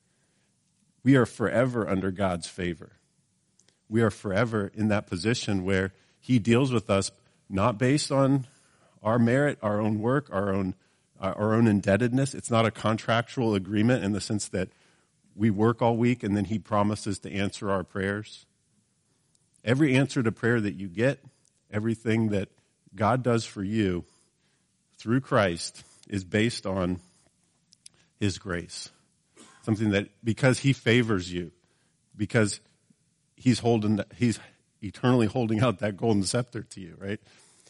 B: We are forever under God's favor. We are forever in that position where he deals with us not based on our merit, our own work, our own our own indebtedness. It's not a contractual agreement in the sense that we work all week and then he promises to answer our prayers. Every answer to prayer that you get, everything that God does for you through Christ is based on his grace. Something that because he favors you, because he's holding, he's eternally holding out that golden scepter to you, right?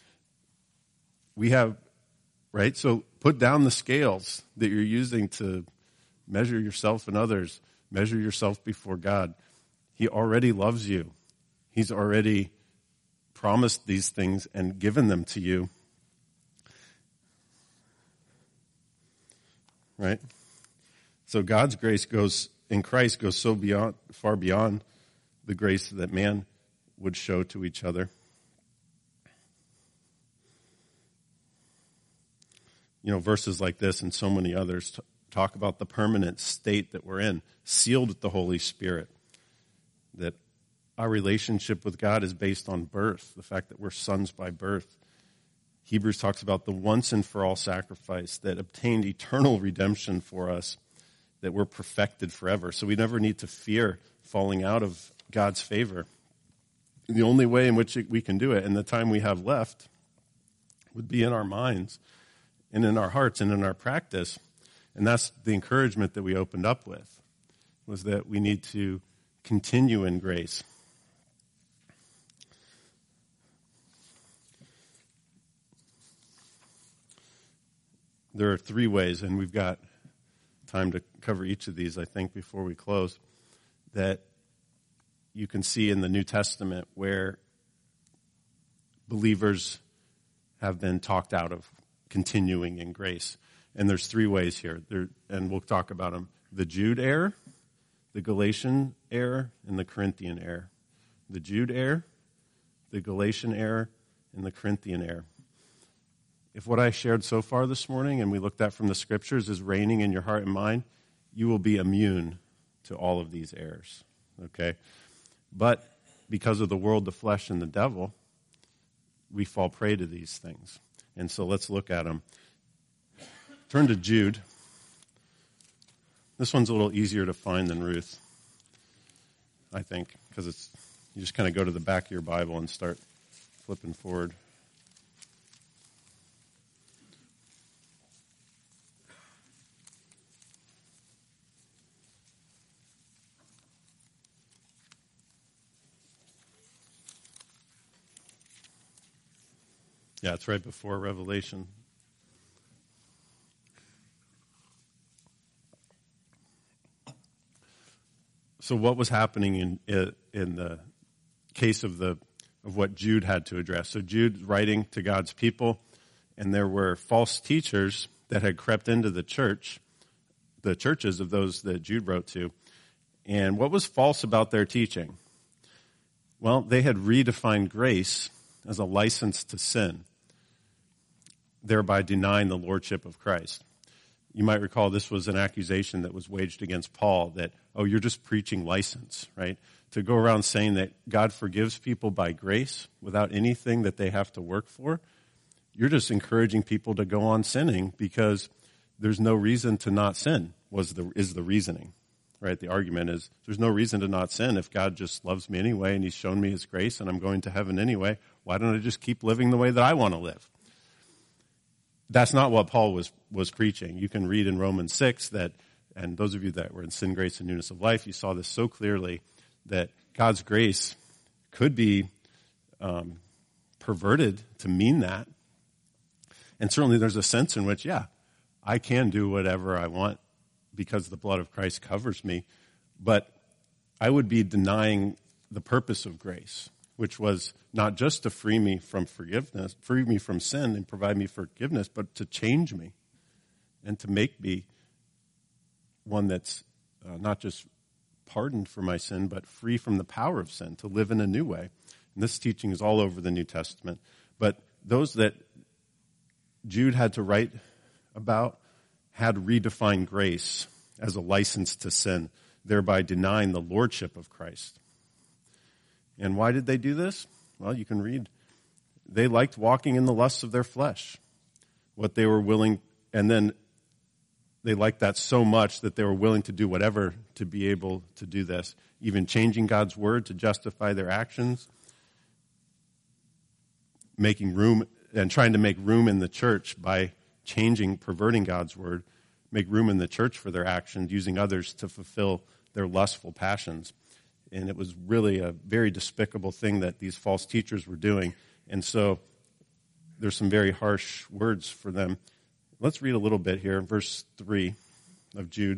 B: We have, right? So put down the scales that you're using to measure yourself and others, measure yourself before God. He already loves you. He's already promised these things and given them to you. Right? So God's grace goes, in Christ, goes so beyond, far beyond the grace that man would show to each other. You know, verses like this and so many others t- talk about the permanent state that we're in, sealed with the Holy Spirit, that our relationship with God is based on birth, the fact that we're sons by birth. Hebrews talks about the once and for all sacrifice that obtained eternal redemption for us, that we're perfected forever. So we never need to fear falling out of God's favor. The only way in which we can do it, and the time we have left, would be in our minds and in our hearts and in our practice. And that's the encouragement that we opened up with, was that we need to continue in grace. There are three ways, and we've got time to cover each of these, I think, before we close, that you can see in the New Testament where believers have been talked out of continuing in grace. And there's three ways here, there, and we'll talk about them. The Jude error, the Galatian error, and the Corinthian error. The Jude error, the Galatian error, and the Corinthian error. if what I shared so far this morning, and we looked at from the scriptures, is reigning in your heart and mind, you will be immune to all of these errors, okay? But because of the world, the flesh, and the devil, we fall prey to these things. And so let's look at them. Turn to Jude. This one's a little easier to find than Ruth, I think, because it's you just kind of go to the back of your Bible and start flipping forward. Yeah, it's right before Revelation. So what was happening in in the case of the of what Jude had to address? So Jude's writing to God's people, and there were false teachers that had crept into the church, the churches of those that Jude wrote to. And what was false about their teaching? Well, they had redefined grace as a license to sin, thereby denying the lordship of Christ. You might recall this was an accusation that was waged against Paul that, oh, you're just preaching license, right? To go around saying that God forgives people by grace without anything that they have to work for, you're just encouraging people to go on sinning because there's no reason to not sin, was the, is the reasoning, right? The argument is there's no reason to not sin if God just loves me anyway and he's shown me his grace and I'm going to heaven anyway. Why don't I just keep living the way that I want to live? That's not what Paul was, was preaching. You can read in Romans six that, and those of you that were in Sin, Grace, and Newness of Life, you saw this so clearly that God's grace could be um, perverted to mean that. And certainly there's a sense in which, yeah, I can do whatever I want because the blood of Christ covers me. But I would be denying the purpose of grace, which was not just to free me from forgiveness, free me from sin and provide me forgiveness, but to change me and to make me one that's uh, not just pardoned for my sin, but free from the power of sin, to live in a new way. And this teaching is all over the New Testament. But those that Jude had to write about had redefined grace as a license to sin, thereby denying the lordship of Christ. And why did they do this? Well, you can read. They liked walking in the lusts of their flesh, what they were willing, and then they liked that so much that they were willing to do whatever to be able to do this, even changing God's word to justify their actions, making room and trying to make room in the church by changing, perverting God's word, make room in the church for their actions, using others to fulfill their lustful passions. And it was really a very despicable thing that these false teachers were doing. And so there's some very harsh words for them. Let's read a little bit here, verse three of Jude.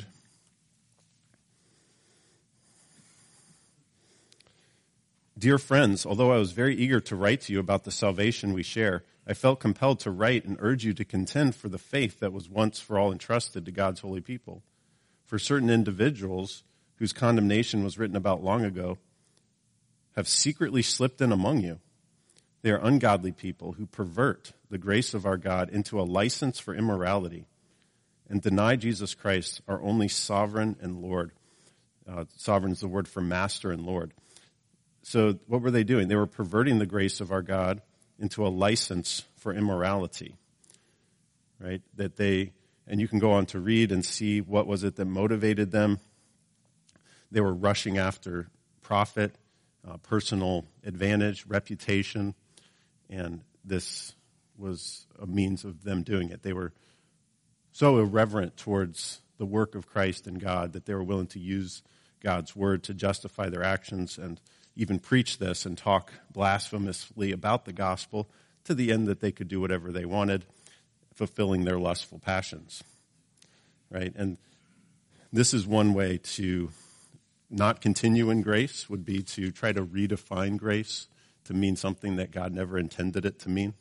B: Dear friends, although I was very eager to write to you about the salvation we share, I felt compelled to write and urge you to contend for the faith that was once for all entrusted to God's holy people. For certain individuals whose condemnation was written about long ago, have secretly slipped in among you. They are ungodly people who pervert the grace of our God into a license for immorality and deny Jesus Christ, our only sovereign and Lord. Uh, sovereign is the word for master and Lord. So what were they doing? They were perverting the grace of our God into a license for immorality, right? That they, and you can go on to read and see what was it that motivated them. They were rushing after profit, uh, personal advantage, reputation, and this was a means of them doing it. They were so irreverent towards the work of Christ and God that they were willing to use God's word to justify their actions and even preach this and talk blasphemously about the gospel to the end that they could do whatever they wanted, fulfilling their lustful passions, right? And this is one way to not continue in grace, would be to try to redefine grace to mean something that God never intended it to mean.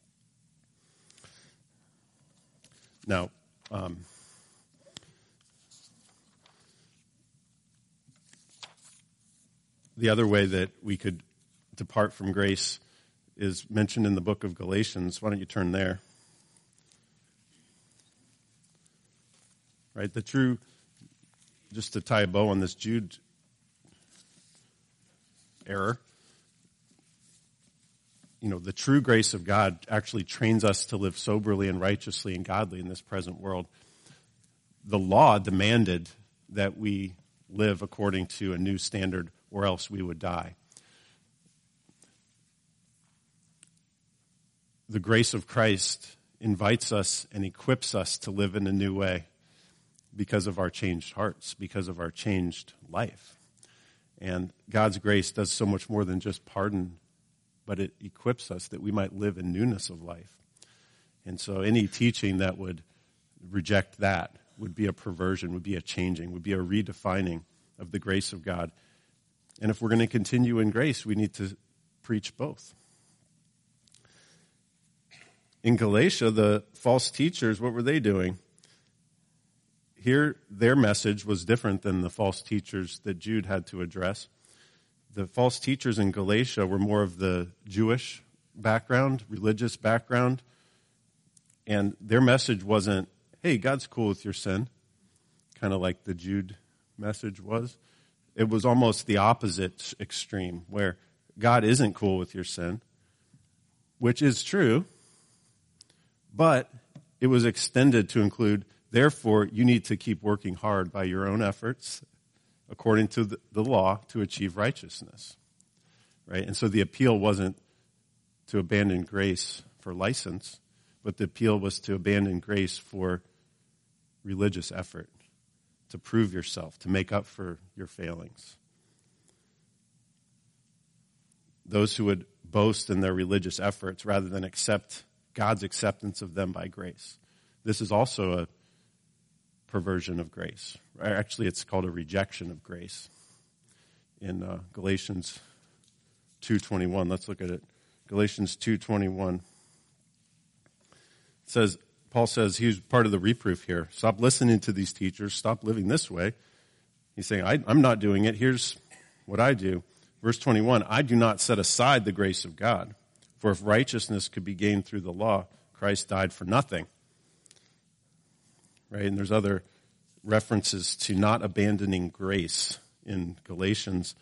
B: Now, um, the other way that we could depart from grace is mentioned in the book of Galatians. Why don't you turn there? right? The true, just to tie a bow on this Jude error, you know, the true grace of God actually trains us to live soberly and righteously and godly in this present world. The law demanded that we live according to a new standard or else we would die. The grace of Christ invites us and equips us to live in a new way because of our changed hearts, because of our changed life. And God's grace does so much more than just pardon, but it equips us that we might live in newness of life. And so any teaching that would reject that would be a perversion, would be a changing, would be a redefining of the grace of God. And if we're going to continue in grace, we need to preach both. In Galatia, the false teachers, what were they doing? Here, their message was different than the false teachers that Jude had to address. The false teachers in Galatia were more of the Jewish background, religious background, and their message wasn't, hey, God's cool with your sin, kind of like the Jude message was. It was almost the opposite extreme, where God isn't cool with your sin, which is true, but it was extended to include, therefore, you need to keep working hard by your own efforts, according to the, the law, to achieve righteousness. Right? And so the appeal wasn't to abandon grace for license, but the appeal was to abandon grace for religious effort, to prove yourself, to make up for your failings. Those who would boast in their religious efforts rather than accept God's acceptance of them by grace. This is also a perversion of grace. Actually, it's called a rejection of grace. In uh, Galatians two twenty-one, let's look at it. Galatians two twenty-one. It says, Paul says, he's part of the reproof here. Stop listening to these teachers. Stop living this way. He's saying, I, I'm not doing it. Here's what I do. Verse twenty-one, I do not set aside the grace of God. For if righteousness could be gained through the law, Christ died for nothing. Right? And there's other references to not abandoning grace in Galatians,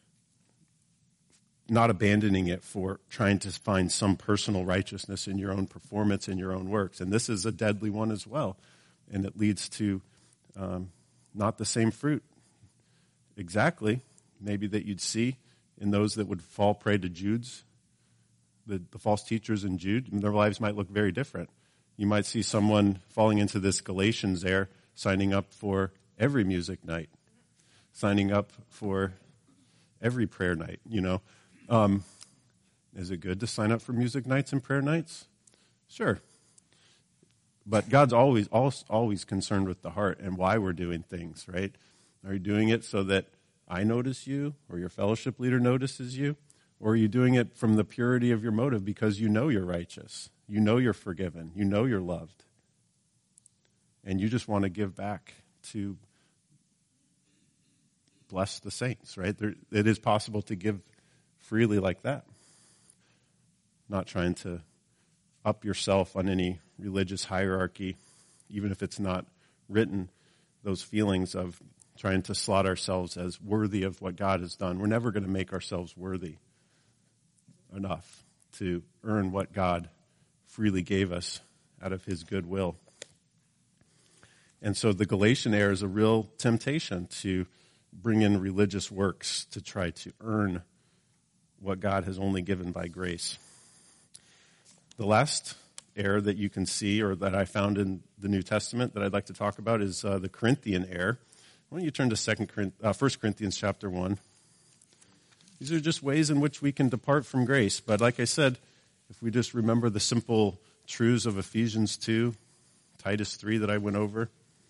B: not abandoning it for trying to find some personal righteousness in your own performance, in your own works. And this is a deadly one as well. And it leads to um, not the same fruit exactly, maybe that you'd see in those that would fall prey to Jude's, the, the false teachers in Jude. And their lives might look very different. You might see someone falling into this Galatians air, signing up for every music night, signing up for every prayer night, you know. Um, is it good to sign up for music nights and prayer nights? Sure. But God's always, always, always concerned with the heart and why we're doing things, right? Are you doing it so that I notice you or your fellowship leader notices you? Or are you doing it from the purity of your motive because you know you're righteous? You know you're forgiven. You know you're loved. And you just want to give back to bless the saints, right? There, it is possible to give freely like that. Not trying to up yourself on any religious hierarchy, even if it's not written, those feelings of trying to slot ourselves as worthy of what God has done. We're never going to make ourselves worthy enough to earn what God freely gave us out of his good will. And so the Galatian error is a real temptation to bring in religious works to try to earn what God has only given by grace. The last error that you can see, or that I found in the New Testament that I'd like to talk about, is uh, the Corinthian error. Why don't you turn to Second Corinthians, uh, First Corinthians chapter one. These are just ways in which we can depart from grace. But like I said, if we just remember the simple truths of Ephesians two, Titus three that I went over,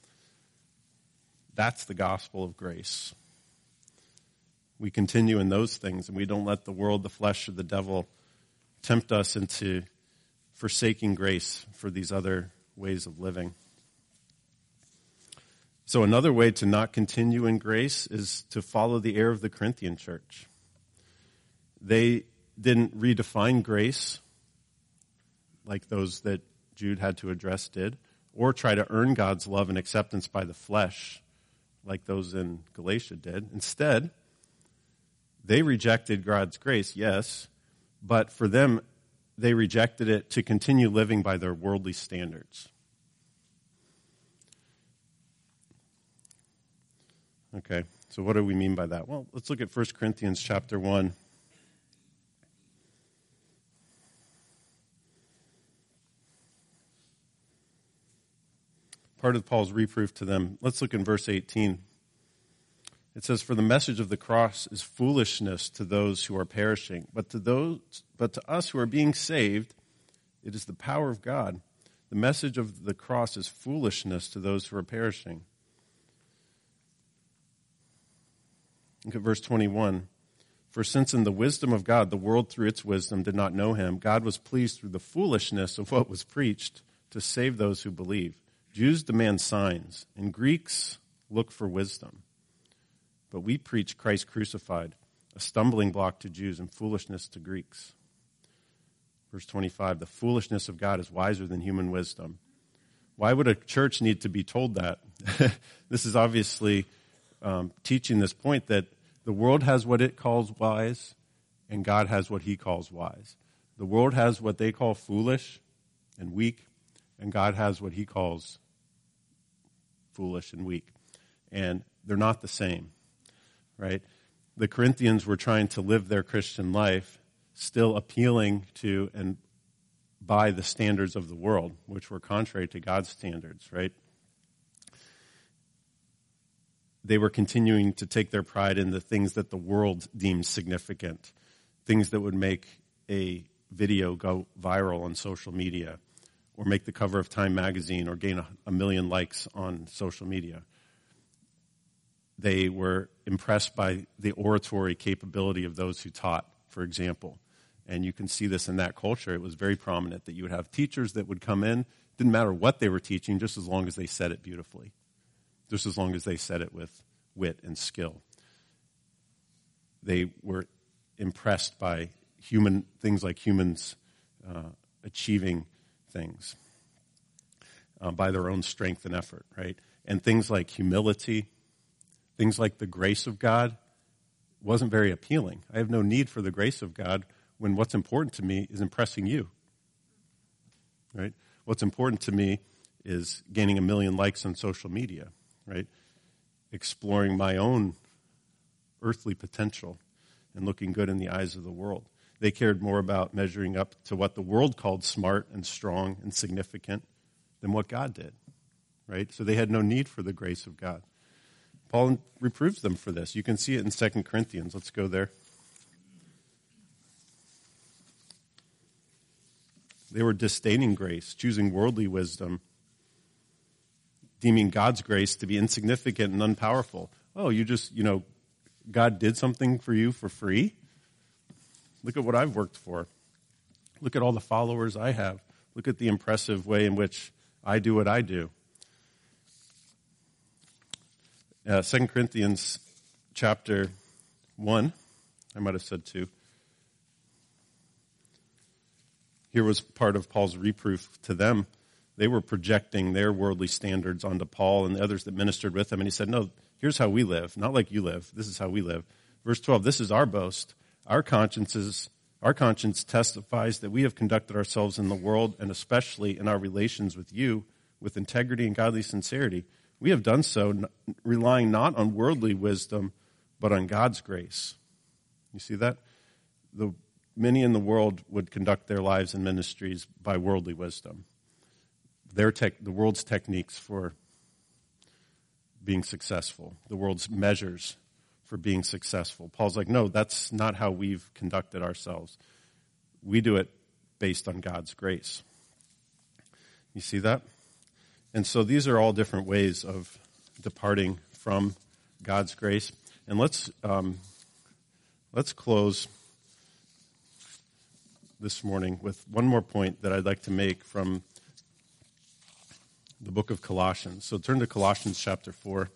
B: that's the gospel of grace. We continue in those things, and we don't let the world, the flesh, or the devil tempt us into forsaking grace for these other ways of living. So another way to not continue in grace is to follow the error of the Corinthian church. They didn't redefine grace like those that Jude had to address did, or try to earn God's love and acceptance by the flesh, like those in Galatia did. Instead, they rejected God's grace, yes, but for them, they rejected it to continue living by their worldly standards. Okay, so what do we mean by that? Well, let's look at First Corinthians chapter one. Part of Paul's reproof to them. Let's look in verse eighteen. It says, "For the message of the cross is foolishness to those who are perishing, but to those, but to us who are being saved, it is the power of God. The message of the cross is foolishness to those who are perishing." Look at verse twenty-one. "For since in the wisdom of God, the world through its wisdom did not know him, God was pleased through the foolishness of what was preached to save those who believe. Jews demand signs, and Greeks look for wisdom. But we preach Christ crucified, a stumbling block to Jews and foolishness to Greeks." Verse twenty-five, "The foolishness of God is wiser than human wisdom." Why would a church need to be told that? This is obviously um, teaching this point that the world has what it calls wise, and God has what he calls wise. The world has what they call foolish and weak, and God has what he calls foolish and weak. And they're not the same, right? The Corinthians were trying to live their Christian life still appealing to and by the standards of the world, which were contrary to God's standards, right? They were continuing to take their pride in the things that the world deems significant, things that would make a video go viral on social media, or make the cover of Time magazine, or gain a, a million likes on social media. They were impressed by the oratory capability of those who taught, for example. And you can see this in that culture. It was very prominent that you would have teachers that would come in, didn't matter what they were teaching, just as long as they said it beautifully, just as long as they said it with wit and skill. They were impressed by human things like humans uh, achieving things uh, by their own strength and effort, right? And things like humility, things like the grace of God wasn't very appealing. I have no need for the grace of God when what's important to me is impressing you, right? What's important to me is gaining a million likes on social media, right? Exploring my own earthly potential and looking good in the eyes of the world. They cared more about measuring up to what the world called smart and strong and significant than what God did, right? So they had no need for the grace of God. Paul reproves them for this. You can see it in Second Corinthians. Let's go there. They were disdaining grace, choosing worldly wisdom, deeming God's grace to be insignificant and unpowerful. Oh, you just, you know, God did something for you for free? Look at what I've worked for. Look at all the followers I have. Look at the impressive way in which I do what I do. Uh, Second Corinthians chapter one, I might have said two. Here was part of Paul's reproof to them. They were projecting their worldly standards onto Paul and the others that ministered with him. And he said, no, here's how we live. Not like you live. This is how we live. Verse twelve, this is our boast. Our consciences, our conscience testifies that we have conducted ourselves in the world, and especially in our relations with you, with integrity and godly sincerity. We have done so relying not on worldly wisdom, but on God's grace. You see that? The many in the world would conduct their lives and ministries by worldly wisdom. Their tech, the world's techniques for being successful, the world's measures for being successful. Paul's like, no, that's not how we've conducted ourselves. We do it based on God's grace. You see that? And so these are all different ways of departing from God's grace. And let's um, let's close this morning with one more point that I'd like to make from the book of Colossians. So turn to Colossians chapter four.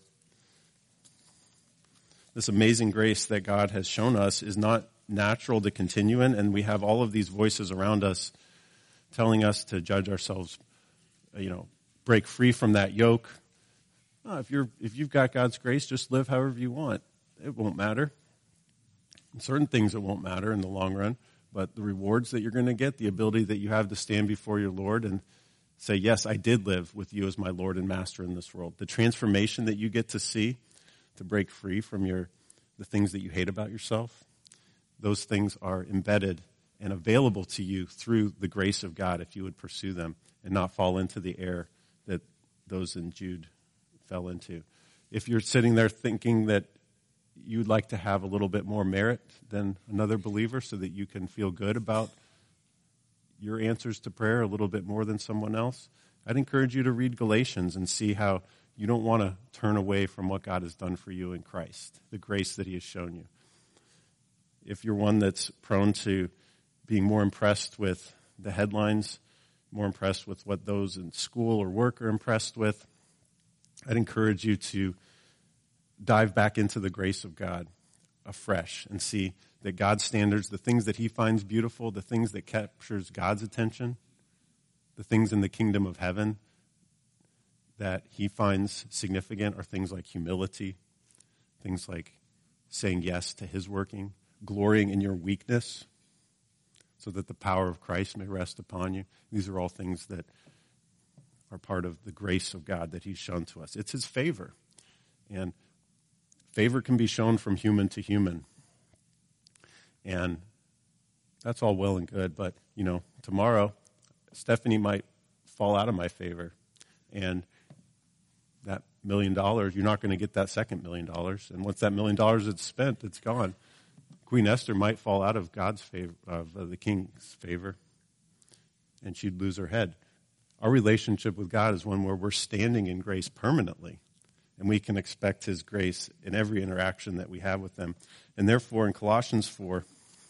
B: This amazing grace that God has shown us is not natural to continue in, and we have all of these voices around us telling us to judge ourselves, you know, break free from that yoke. No, if you're if you've got God's grace, just live however you want. It won't matter. In certain things it won't matter in the long run, but the rewards that you're going to get, the ability that you have to stand before your Lord and say, yes, I did live with you as my Lord and Master in this world. The transformation that you get to see, to break free from your the things that you hate about yourself, those things are embedded and available to you through the grace of God if you would pursue them and not fall into the error that those in Jude fell into. If you're sitting there thinking that you'd like to have a little bit more merit than another believer so that you can feel good about your answers to prayer a little bit more than someone else, I'd encourage you to read Galatians and see how you don't want to turn away from what God has done for you in Christ, the grace that he has shown you. If you're one that's prone to being more impressed with the headlines, more impressed with what those in school or work are impressed with, I'd encourage you to dive back into the grace of God afresh and see that God's standards, the things that he finds beautiful, the things that captures God's attention, the things in the kingdom of heaven that he finds significant are things like humility, things like saying yes to his working, glorying in your weakness so that the power of Christ may rest upon you. These are all things that are part of the grace of God that he's shown to us. It's his favor. And favor can be shown from human to human. And that's all well and good. But, you know, tomorrow, Stephanie might fall out of my favor. And that million dollars, you're not going to get that second million dollars. And once that million dollars is spent, it's gone. Queen Esther might fall out of God's favor, of uh, the king's favor, and she'd lose her head. Our relationship with God is one where we're standing in grace permanently, and we can expect his grace in every interaction that we have with him. And therefore, in Colossians four,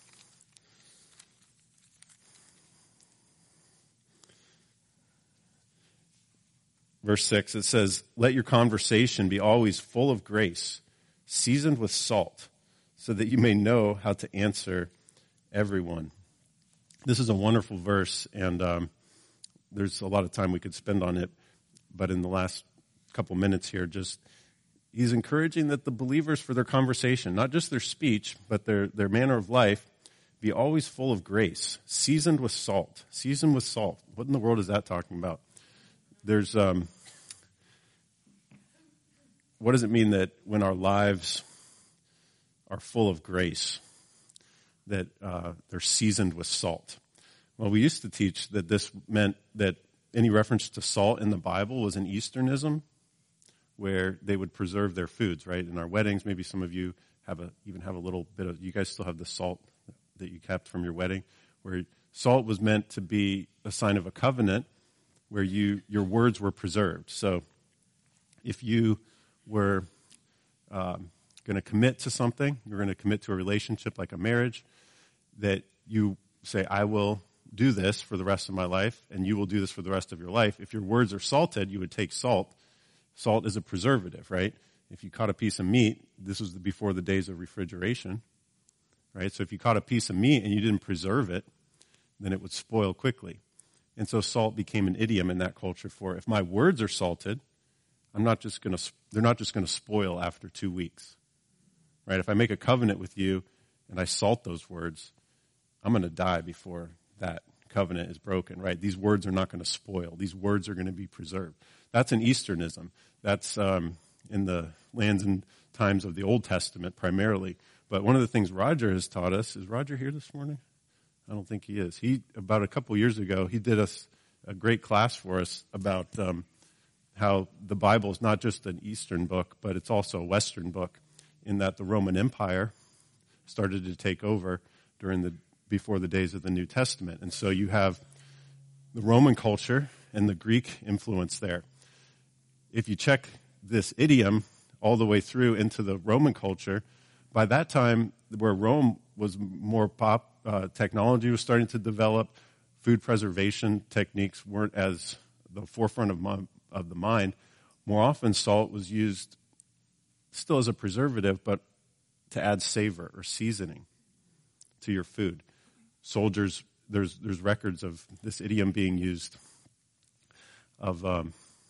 B: verse six, it says, "Let your conversation be always full of grace, seasoned with salt, so that you may know how to answer everyone." This is a wonderful verse, and um, there's a lot of time we could spend on it. But in the last couple minutes here, just he's encouraging that the believers, for their conversation, not just their speech, but their, their manner of life, be always full of grace, seasoned with salt. Seasoned with salt. What in the world is that talking about? There's, um, what does it mean that when our lives are full of grace, that uh, they're seasoned with salt? Well, we used to teach that this meant that any reference to salt in the Bible was an Easternism, where they would preserve their foods, right? In our weddings, maybe some of you have a even have a little bit of, you guys still have the salt that you kept from your wedding, where salt was meant to be a sign of a covenant where you your words were preserved. So if you were um, going to commit to something, you're going to commit to a relationship like a marriage, that you say, I will do this for the rest of my life, and you will do this for the rest of your life. If your words are salted, you would take salt. Salt is a preservative, right? If you caught a piece of meat, this was before the days of refrigeration, right? So if you caught a piece of meat and you didn't preserve it, then it would spoil quickly. And so salt became an idiom in that culture for, if my words are salted, I'm not just going to, they're not just going to spoil after two weeks, right? If I make a covenant with you and I salt those words, I'm going to die before that covenant is broken, right? These words are not going to spoil. These words are going to be preserved. That's an Easternism. That's um, in the lands and times of the Old Testament primarily. But one of the things Roger has taught us, is Roger here this morning? I don't think he is. He, about a couple years ago, he did us a great class for us about um, how the Bible is not just an Eastern book, but it's also a Western book, in that the Roman Empire started to take over during the before the days of the New Testament. And so you have the Roman culture and the Greek influence there. If you check this idiom all the way through into the Roman culture, by that time, where Rome was more pop, uh, technology was starting to develop, food preservation techniques weren't as the forefront of, my, of the mind. More often, salt was used still as a preservative, but to add savor or seasoning to your food. Soldiers, there's there's records of this idiom being used of um,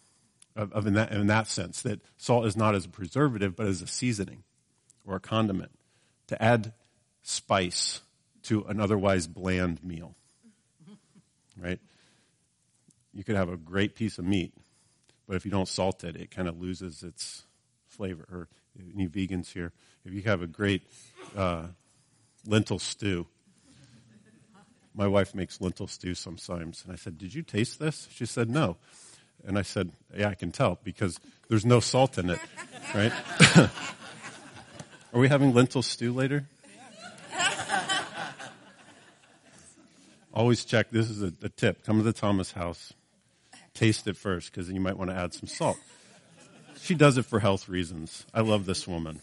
B: of, of in, that, in that sense, that salt is not as a preservative, but as a seasoning or a condiment to add spice to an otherwise bland meal, right? You could have a great piece of meat, but if you don't salt it, it kind of loses its flavor. Or any vegans here, if you have a great uh, lentil stew, my wife makes lentil stew sometimes, and I said, "Did you taste this?" She said, "No." And I said, "Yeah, I can tell because there's no salt in it, right?" Are we having lentil stew later? Always check. This is a, a tip. Come to the Thomas house. Taste it first because then you might want to add some salt. She does it for health reasons. I love this woman.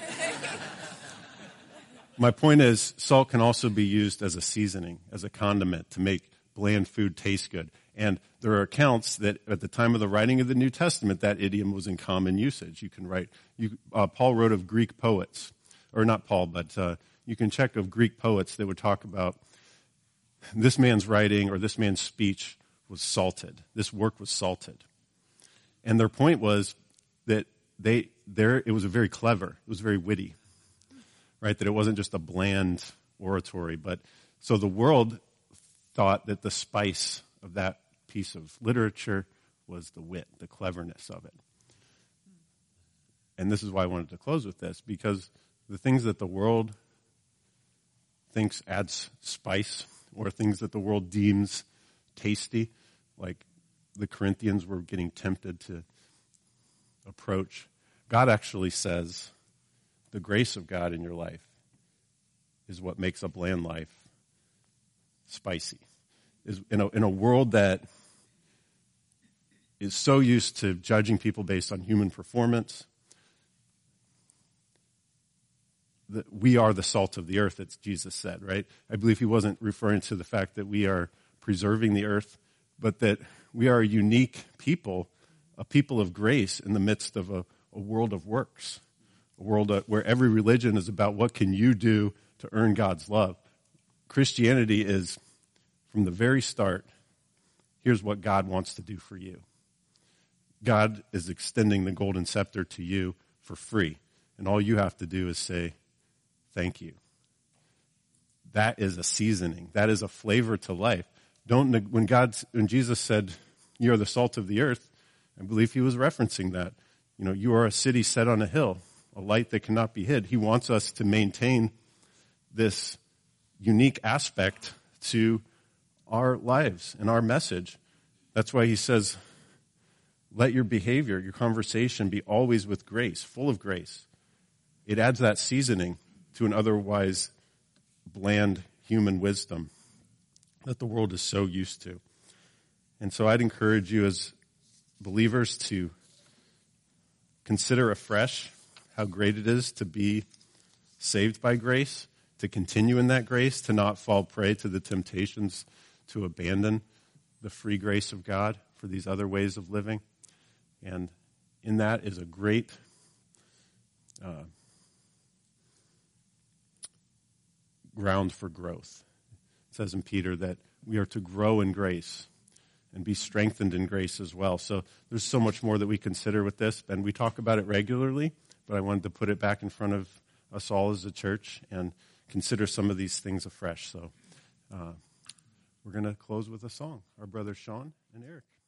B: My point is, salt can also be used as a seasoning, as a condiment to make bland food taste good. And there are accounts that at the time of the writing of the New Testament, that idiom was in common usage. You can write, you, uh, Paul wrote of Greek poets, or not Paul, but uh, you can check of Greek poets that would talk about this man's writing or this man's speech was salted. This work was salted. And their point was that they, there, it was very clever. It was very witty. Right, that it wasn't just a bland oratory, but so the world thought that the spice of that piece of literature was the wit, the cleverness of it. And this is why I wanted to close with this, because the things that the world thinks adds spice, or things that the world deems tasty, like the Corinthians were getting tempted to approach, God actually says, the grace of God in your life is what makes a bland life spicy. Is in a, in a world that is so used to judging people based on human performance, that we are the salt of the earth, as Jesus said, right? I believe he wasn't referring to the fact that we are preserving the earth, but that we are a unique people, a people of grace in the midst of a, a world of works. A world where every religion is about what can you do to earn God's love. Christianity is, from the very start, here's what God wants to do for you. God is extending the golden scepter to you for free. And all you have to do is say, thank you. That is a seasoning. That is a flavor to life. Don't, when God, when Jesus said, you are the salt of the earth, I believe he was referencing that. You know, you are a city set on a hill, a light that cannot be hid. He wants us to maintain this unique aspect to our lives and our message. That's why he says, let your behavior, your conversation be always with grace, full of grace. It adds that seasoning to an otherwise bland human wisdom that the world is so used to. And so I'd encourage you as believers to consider afresh how great it is to be saved by grace, to continue in that grace, to not fall prey to the temptations to abandon the free grace of God for these other ways of living. And in that is a great uh, ground for growth. It says in Peter that we are to grow in grace and be strengthened in grace as well. So there's so much more that we consider with this, and we talk about it regularly, but I wanted to put it back in front of us all as a church and consider some of these things afresh. So uh, we're going to close with a song. Our brothers Sean and Eric.